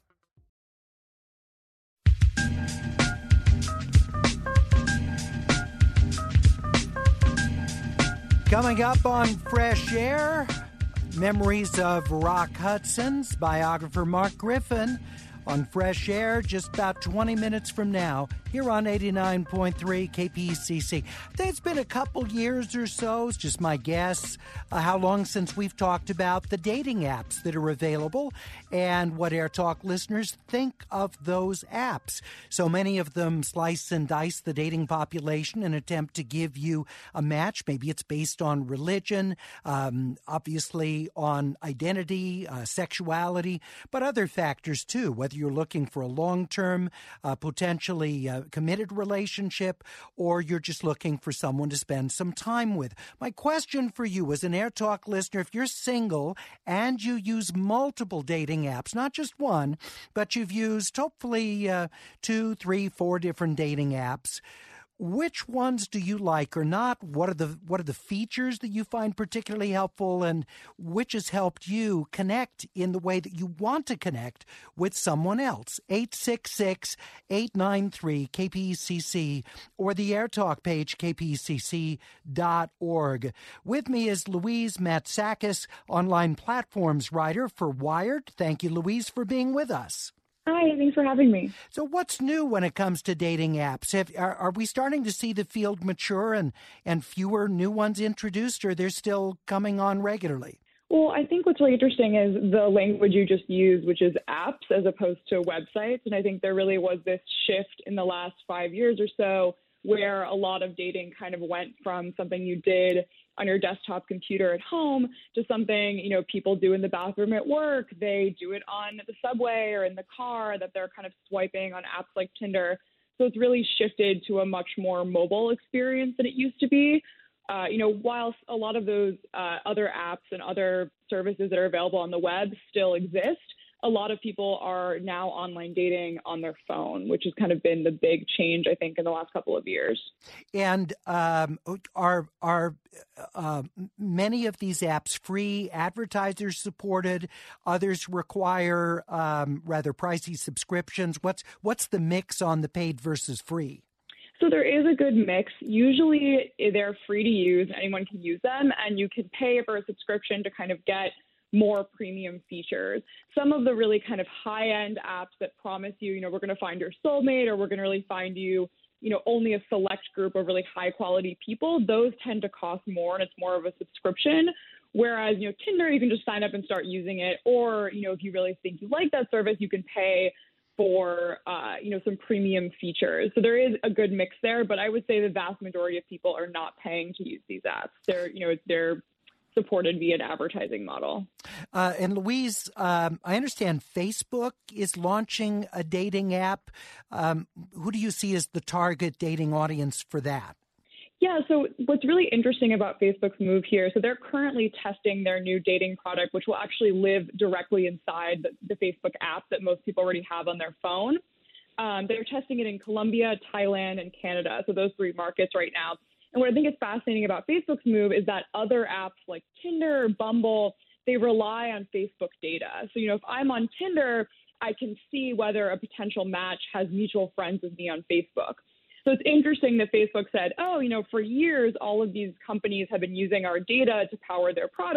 Coming up on Fresh Air, memories of Rock Hudson's biographer Mark Griffin on Fresh Air just about twenty minutes from now here on eighty-nine point three K P E C C. I think it's been a couple years or so, it's just my guess, uh, how long since we've talked about the dating apps that are available and what Air Talk listeners think of those apps. So many of them slice and dice the dating population in an attempt to give you a match. Maybe it's based on religion, um, obviously on identity, uh, sexuality, but other factors too, whether you're looking for a long-term, uh, potentially uh, committed relationship, or you're just looking for someone to spend some time with. My question for you as an Air Talk listener, if you're single and you use multiple dating apps, not just one, but you've used hopefully uh, two, three, four different dating apps, which ones do you like or not? What are the what are the features that you find particularly helpful, and which has helped you connect in the way that you want to connect with someone else? eight six six, eight nine three, K P E C C or the Air Talk page, K P E C C dot org. With me is Louise Matsakis, online platforms writer for Wired. Thank you, Louise, for being with us. Hi, thanks for having me. So what's new when it comes to dating apps? Have, are, are we starting to see the field mature and, and fewer new ones introduced, or they're still coming on regularly? Well, I think what's really interesting is the language you just used, which is apps as opposed to websites. And I think there really was this shift in the last five years or so where a lot of dating kind of went from something you did on your desktop computer at home to something, you know, people do in the bathroom at work. They do it on the subway or in the car, that they're kind of swiping on apps like Tinder. So it's really shifted to a much more mobile experience than it used to be. Uh, you know, whilst a lot of those uh, other apps and other services that are available on the web still exist, a lot of people are now online dating on their phone, which has kind of been the big change, I think, in the last couple of years. And um, are are uh, many of these apps free, advertiser supported? Others require um, rather pricey subscriptions. What's what's the mix on the paid versus free? So there is a good mix. Usually they're free to use. Anyone can use them, and you can pay for a subscription to kind of get more premium features. Some of the really kind of high-end apps that promise you, you know, we're going to find your soulmate, or we're going to really find you, you know, only a select group of really high-quality people, those tend to cost more, and it's more of a subscription. Whereas, you know, Tinder, you can just sign up and start using it. Or, you know, if you really think you like that service, you can pay for, uh, you know, some premium features. So there is a good mix there, but I would say the vast majority of people are not paying to use these apps. They're, you know, they're supported via an advertising model. Uh, and Louise, um, I understand Facebook is launching a dating app. Um, who do you see as the target dating audience for that? Yeah, so what's really interesting about Facebook's move here, so they're currently testing their new dating product, which will actually live directly inside the, the Facebook app that most people already have on their phone. Um, they're testing it in Colombia, Thailand, and Canada, so those three markets right now. And what I think is fascinating about Facebook's move is that other apps like Tinder, Bumble, they rely on Facebook data. So, you know, if I'm on Tinder, I can see whether a potential match has mutual friends with me on Facebook. So it's interesting that Facebook said, oh, you know, for years, all of these companies have been using our data to power their products.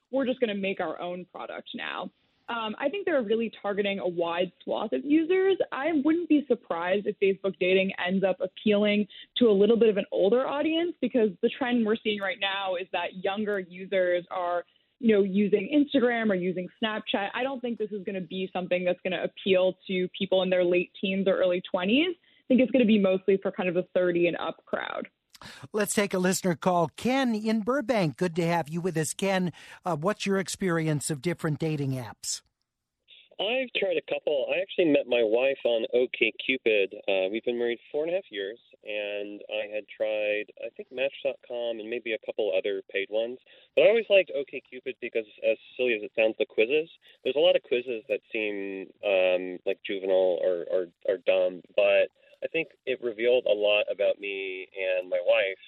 we're just going to make our own product now. Um, I think they're really targeting a wide swath of users. I wouldn't be surprised if Facebook dating ends up appealing to a little bit of an older audience, because the trend we're seeing right now is that younger users are, you know, using Instagram or using Snapchat. I don't think this is going to be something that's going to appeal to people in their late teens or early twenties. I think it's going to be mostly for kind of the thirty and up crowd. Let's take a listener call. Ken in Burbank, good to have you with us. Ken, uh, what's your experience of different dating apps? I've tried a couple. I actually met my wife on OkCupid. Uh, we've been married four and a half years, and I had tried, I think, Match dot com and maybe a couple other paid ones. But I always liked OkCupid because, as silly as it sounds, the quizzes. There's a lot of quizzes that seem um, like juvenile or, or, or dumb, but I think it revealed a lot about me and my wife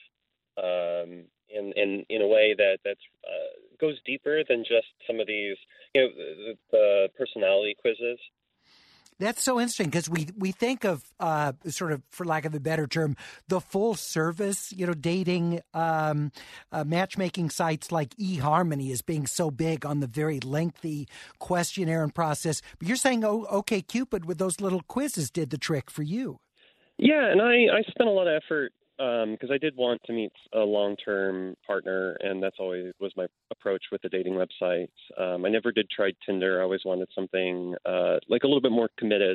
um, in, in in a way that that's, uh, goes deeper than just some of these, you know, the, the personality quizzes. That's so interesting because we, we think of uh, sort of, for lack of a better term, the full service, you know, dating um, uh, matchmaking sites like eHarmony as being so big on the very lengthy questionnaire and process. But you're saying, oh, OkCupid with those little quizzes did the trick for you. Yeah, and I, I spent a lot of effort because um, I did want to meet a long-term partner, and that's always was my approach with the dating websites. Um, I never did try Tinder. I always wanted something uh, like a little bit more committed.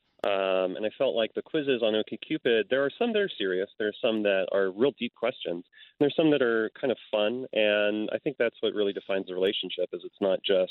Um, and I felt like the quizzes on OkCupid, there are some that are serious. There are some that are real deep questions. And there's some that are kind of fun. And I think that's what really defines the relationship is it's not just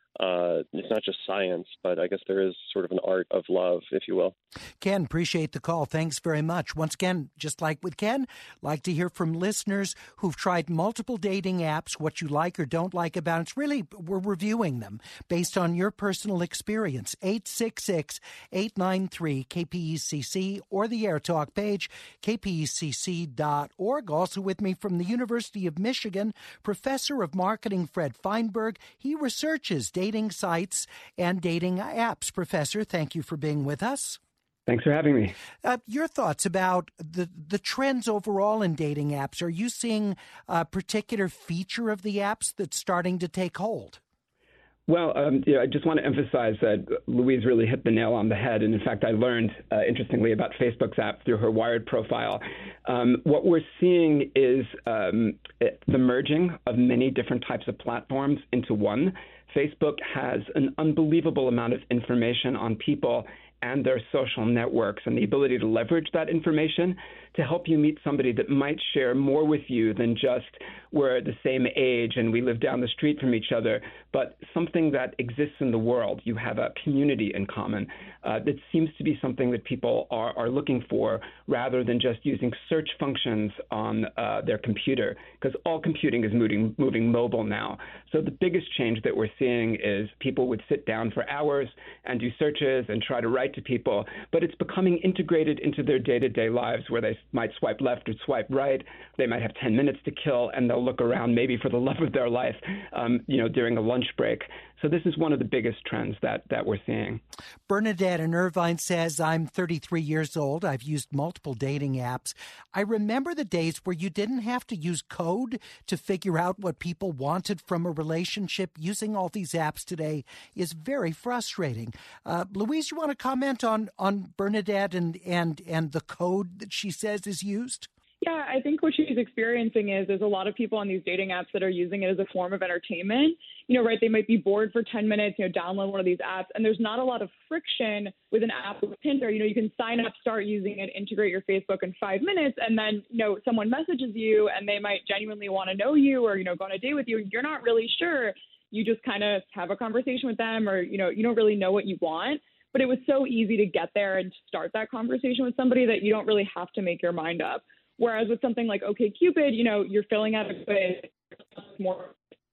Uh, it's not just science, but I guess there is sort of an art of love, if you will. Ken, appreciate the call. Thanks very much. Once again, just like with Ken, like to hear from listeners who've tried multiple dating apps, what you like or don't like about it. It's really, we're reviewing them based on your personal experience. eight six six, eight nine three, K P E C C or the AirTalk page, K P E C C dot org. Also with me from the University of Michigan, Professor of Marketing Fred Feinberg. He researches dating dating sites and dating apps. Professor, thank you for being with us. Thanks for having me. Uh, your thoughts about the, the trends overall in dating apps. Are you seeing a particular feature of the apps that's starting to take hold? Well, um, you know, I just want to emphasize that Louise really hit the nail on the head. And in fact, I learned, uh, interestingly, about Facebook's app through her Wired profile. Um, what we're seeing is um, the merging of many different types of platforms into one. Facebook has an unbelievable amount of information on people and their social networks and the ability to leverage that information to help you meet somebody that might share more with you than just we're the same age and we live down the street from each other, but something that exists in the world. You have a community in common. Uh, that seems to be something that people are, are looking for rather than just using search functions on uh, their computer, because all computing is moving, moving mobile now. So the biggest change that we're seeing is people would sit down for hours and do searches and try to write to people, but it's becoming integrated into their day-to-day lives where they might swipe left or swipe right. They might have ten minutes to kill, and they'll look around maybe for the love of their life, um, you know, during a lunch break. So this is one of the biggest trends that, that we're seeing. Bernadette in Irvine says, I'm thirty-three years old. I've used multiple dating apps. I remember the days where you didn't have to use code to figure out what people wanted from a relationship. Using all these apps today is very frustrating. Uh, Louise, you want to comment on, on Bernadette and, and, and the code that she says is used? Yeah, I think what she's experiencing is there's a lot of people on these dating apps that are using it as a form of entertainment. You know, right, they might be bored for ten minutes, you know, download one of these apps, and there's not a lot of friction with an app with Tinder. You know, you can sign up, start using it, integrate your Facebook in five minutes, and then, you know, someone messages you and they might genuinely want to know you or, you know, go on a date with you. You're not really sure. You just kind of have a conversation with them or, you know, you don't really know what you want. But it was so easy to get there and start that conversation with somebody that you don't really have to make your mind up. Whereas with something like OkCupid, you know, you're filling out a bit more.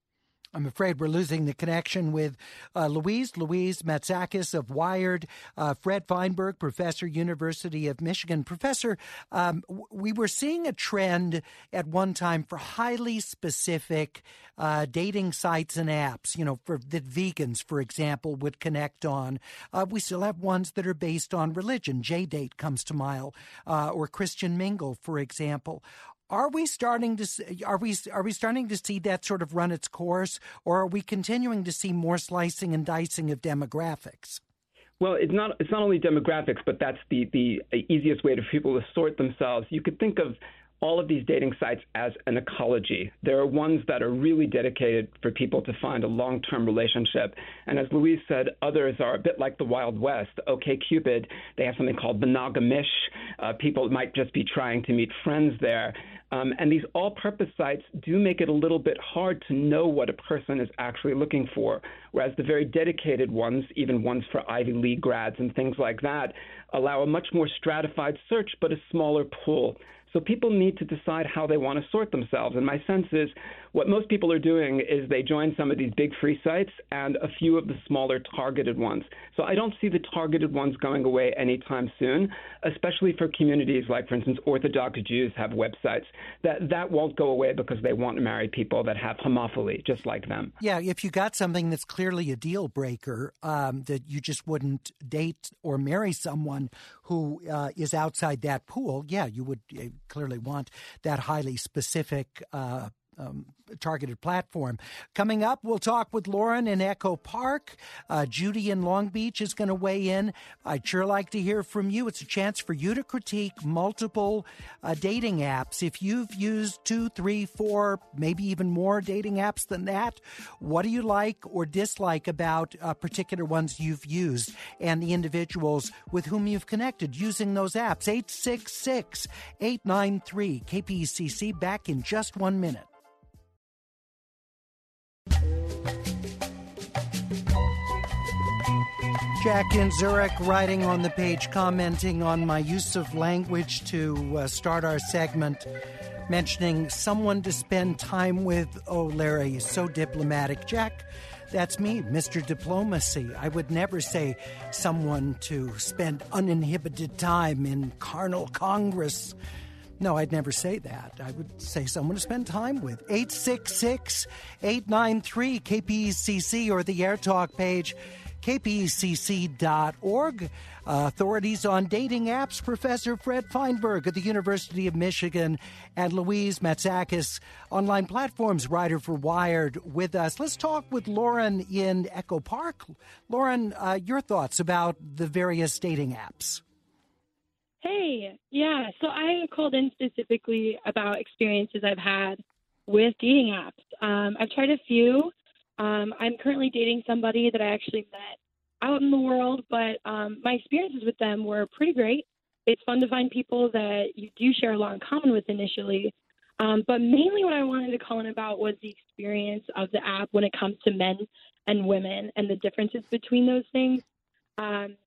I'm afraid we're losing the connection with uh, Louise, Louise Matsakis of Wired, uh, Fred Feinberg, Professor, University of Michigan. Professor, um, w- we were seeing a trend at one time for highly specific uh, dating sites and apps, you know, for that vegans, for example, would connect on. Uh, we still have ones that are based on religion. J-Date comes to mind, uh, or Christian Mingle, for example. Are we starting to see, are we are we starting to see that sort of run its course, or are we continuing to see more slicing and dicing of demographics? Well, it's not it's not only demographics, but that's the the easiest way for people to sort themselves. You could think of all of these dating sites as an ecology. There are ones that are really dedicated for people to find a long-term relationship. And as Louise said, others are a bit like the Wild West. OkCupid, they have something called monogamish. Uh, people might just be trying to meet friends there. Um, and these all-purpose sites do make it a little bit hard to know what a person is actually looking for, whereas the very dedicated ones, even ones for Ivy League grads and things like that, allow a much more stratified search, but a smaller pool. So people need to decide how they want to sort themselves. And my sense is what most people are doing is they join some of these big free sites and a few of the smaller targeted ones. So I don't see the targeted ones going away anytime soon, especially for communities like, for instance, Orthodox Jews have websites. That that won't go away because they want to marry people that have homophily, just like them. Yeah, if you got something that's clearly a deal breaker, um, that you just wouldn't date or marry someone who uh, is outside that pool, yeah, you would uh, clearly want that highly specific uh Um, targeted platform. Coming up, we'll talk with Lauren in Echo Park. Uh, Judy in Long Beach is going to weigh in. I'd sure like to hear from you. It's a chance for you to critique multiple uh, dating apps. If you've used two, three, four, maybe even more dating apps than that, what do you like or dislike about uh, particular ones you've used and the individuals with whom you've connected using those apps? eight six six, eight nine three, K P E C C. Back in just one minute. Jack in Zurich writing on the page, commenting on my use of language to uh, start our segment, mentioning someone to spend time with. Oh, Larry, so diplomatic. Jack, that's me, Mister Diplomacy. I would never say someone to spend uninhibited time in carnal Congress. No, I'd never say that. I would say someone to spend time with. eight six six, eight nine three, K P E C C or the AirTalk page, K P E C C dot org. Uh, authorities on dating apps, Professor Fred Feinberg at the University of Michigan, and Louise Matsakis, online platforms writer for Wired, with us. Let's talk with Lauren in Echo Park. Lauren, uh, your thoughts about the various dating apps. Hey, yeah, so I called in specifically about experiences I've had with dating apps. Um, I've tried a few. Um, I'm currently dating somebody that I actually met out in the world, but um, my experiences with them were pretty great. It's fun to find people that you do share a lot in common with initially. Um, but mainly what I wanted to call in about was the experience of the app when it comes to men and women and the differences between those things. Um,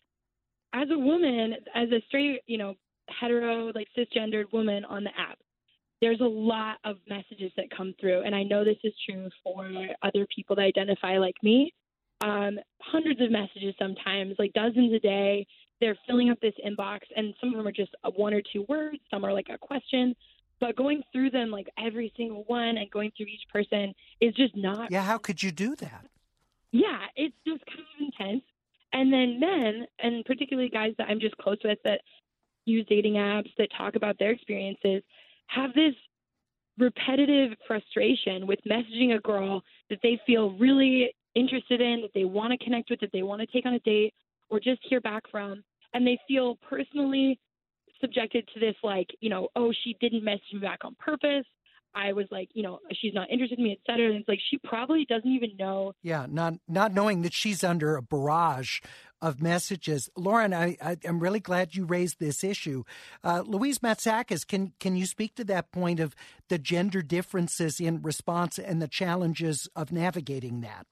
As a woman, as a straight, you know, hetero, like cisgendered woman on the app, there's a lot of messages that come through. And I know this is true for other people that identify like me. Um, hundreds of messages sometimes, like dozens a day. They're filling up this inbox, and some of them are just one or two words. Some are like a question. But going through them, like every single one, and going through each person is just not. Yeah, how could you do that? Yeah, it's just kind of intense. And then men, and particularly guys that I'm just close with that use dating apps, that talk about their experiences, have this repetitive frustration with messaging a girl that they feel really interested in, that they want to connect with, that they want to take on a date or just hear back from. And they feel personally subjected to this, like, you know, oh, she didn't message me back on purpose. I was like, you know, she's not interested in me, et cetera. And it's like, she probably doesn't even know. Yeah, not not knowing that she's under a barrage of messages. Lauren, I, I, I'm really glad you raised this issue. Uh, Louise Matsakis, can, can you speak to that point of the gender differences in response and the challenges of navigating that?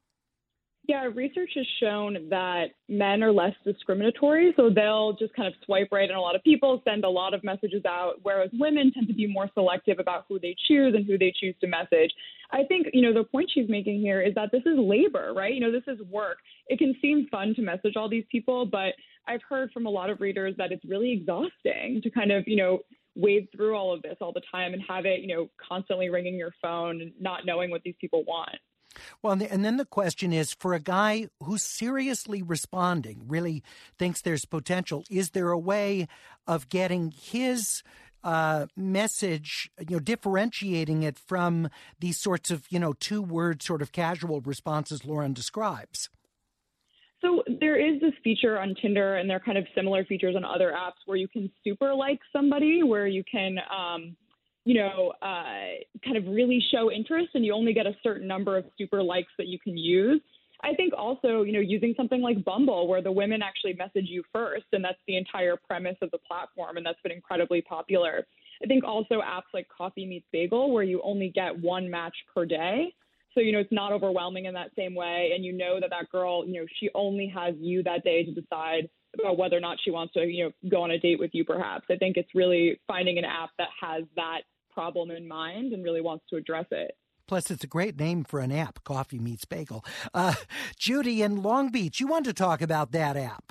Yeah, research has shown that men are less discriminatory, so they'll just kind of swipe right on a lot of people, send a lot of messages out, whereas women tend to be more selective about who they choose and who they choose to message. I think, you know, the point she's making here is that this is labor, right? You know, this is work. It can seem fun to message all these people, but I've heard from a lot of readers that it's really exhausting to kind of, you know, wade through all of this all the time and have it, you know, constantly ringing your phone and not knowing what these people want. Well, and then the question is, for a guy who's seriously responding, really thinks there's potential, is there a way of getting his uh, message, you know, differentiating it from these sorts of, you know, two-word sort of casual responses Lauren describes? So there is this feature on Tinder, and there are kind of similar features on other apps where you can super like somebody, where you can, um, you know, uh, kind of really show interest, and you only get a certain number of super likes that you can use. I think also, you know, using something like Bumble, where the women actually message you first, and that's the entire premise of the platform, and that's been incredibly popular. I think also apps like Coffee Meets Bagel, where you only get one match per day. So, you know, it's not overwhelming in that same way. And you know that that girl, you know, she only has you that day to decide about whether or not she wants to, you know, go on a date with you, perhaps. I think it's really finding an app that has that problem in mind and really wants to address it. Plus, it's a great name for an app, Coffee Meets Bagel. Uh, Judy in Long Beach, you wanted to talk about that app.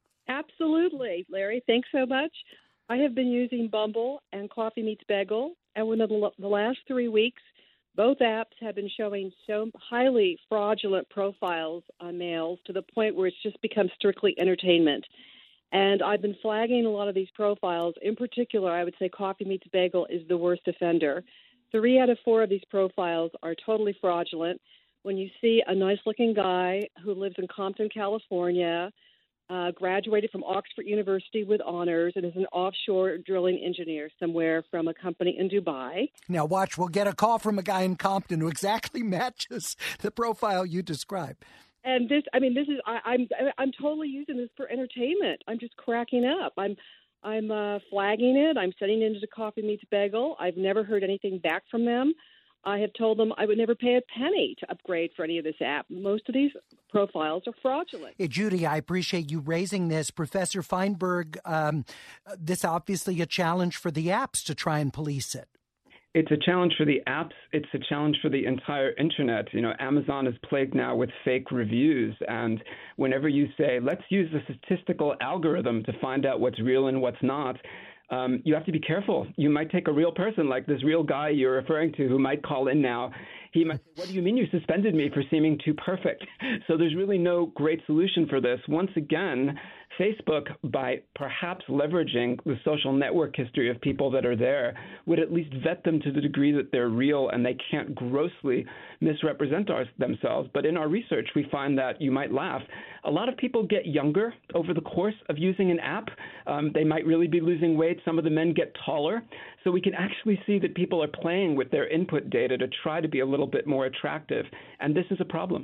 Absolutely, Larry. Thanks so much. I have been using Bumble and Coffee Meets Bagel, and within the, the last three weeks, both apps have been showing so highly fraudulent profiles on males to the point where it's just become strictly entertainment. And I've been flagging a lot of these profiles. In particular, I would say Coffee Meets Bagel is the worst offender. Three out of four of these profiles are totally fraudulent. When you see a nice-looking guy who lives in Compton, California, Uh, graduated from Oxford University with honors and is an offshore drilling engineer somewhere from a company in Dubai. Now, watch, we'll get a call from a guy in Compton who exactly matches the profile you described. And this, I mean, this is, I, I'm, I'm totally using this for entertainment. I'm just cracking up. I'm, I'm uh, flagging it. I'm sending it into Coffee Meets Bagel. I've never heard anything back from them. I have told them I would never pay a penny to upgrade for any of this app. Most of these profiles are fraudulent. Hey, Judy, I appreciate you raising this. Professor Feinberg, um, this obviously a challenge for the apps to try and police it. It's a challenge for the apps. It's a challenge for the entire internet. You know, Amazon is plagued now with fake reviews. And whenever you say, let's use the statistical algorithm to find out what's real and what's not, Um, you have to be careful. You might take a real person like this real guy you're referring to who might call in now. He might say, what do you mean you suspended me for seeming too perfect? So there's really no great solution for this. Once again, Facebook, by perhaps leveraging the social network history of people that are there, would at least vet them to the degree that they're real and they can't grossly misrepresent our, themselves. But in our research, we find that, you might laugh, a lot of people get younger over the course of using an app. Um, they might really be losing weight. Some of the men get taller. So we can actually see that people are playing with their input data to try to be a little bit more attractive. And this is a problem.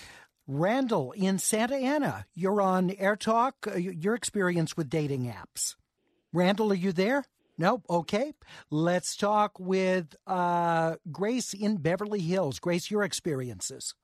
Randall in Santa Ana, you're on Air Talk. Uh, your experience with dating apps. Randall, are you there? Nope. Okay. Let's talk with uh, Grace in Beverly Hills. Grace, your experiences.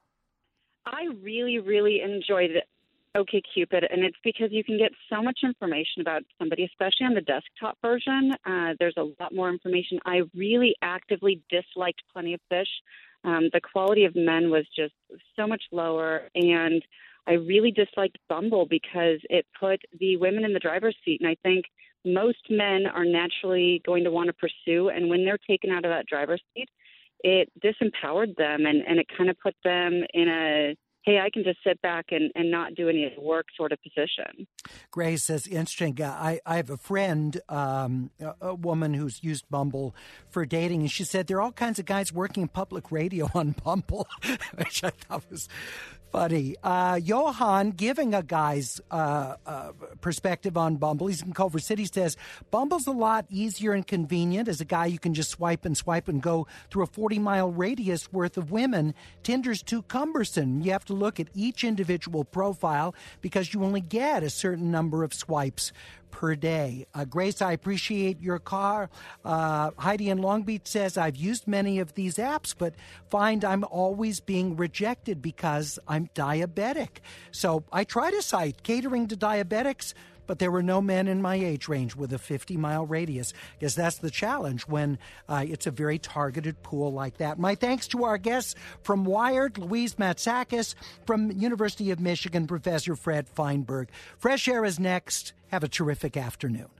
I really, really enjoyed OkCupid, and it's because you can get so much information about somebody, especially on the desktop version. Uh, there's a lot more information. I really actively disliked Plenty of Fish. Um, the quality of men was just so much lower, and I really disliked Bumble because it put the women in the driver's seat, and I think most men are naturally going to want to pursue, and when they're taken out of that driver's seat, it disempowered them, and, and it kind of put them in a, hey, I can just sit back and, and not do any of the work sort of position. Grace says, interesting. I, I have a friend, um, a, a woman who's used Bumble for dating, and she said there are all kinds of guys working in public radio on Bumble, which I thought was funny. Uh, Johan, giving a guy's uh, uh, perspective on Bumble, he's in Culver City, says, Bumble's a lot easier and convenient. As a guy, you can just swipe and swipe and go through a forty-mile radius worth of women. Tinder's too cumbersome. You have to look at each individual profile because you only get a certain number of swipes per day. Uh, Grace, I appreciate your car. Uh, Heidi in Long Beach says, I've used many of these apps, but find I'm always being rejected because I'm diabetic. So I tried a site catering to diabetics, but there were no men in my age range with a fifty-mile radius. I guess that's the challenge when uh, it's a very targeted pool like that. My thanks to our guests from Wired, Louise Matsakis, from University of Michigan, Professor Fred Feinberg. Fresh Air is next. Have a terrific afternoon.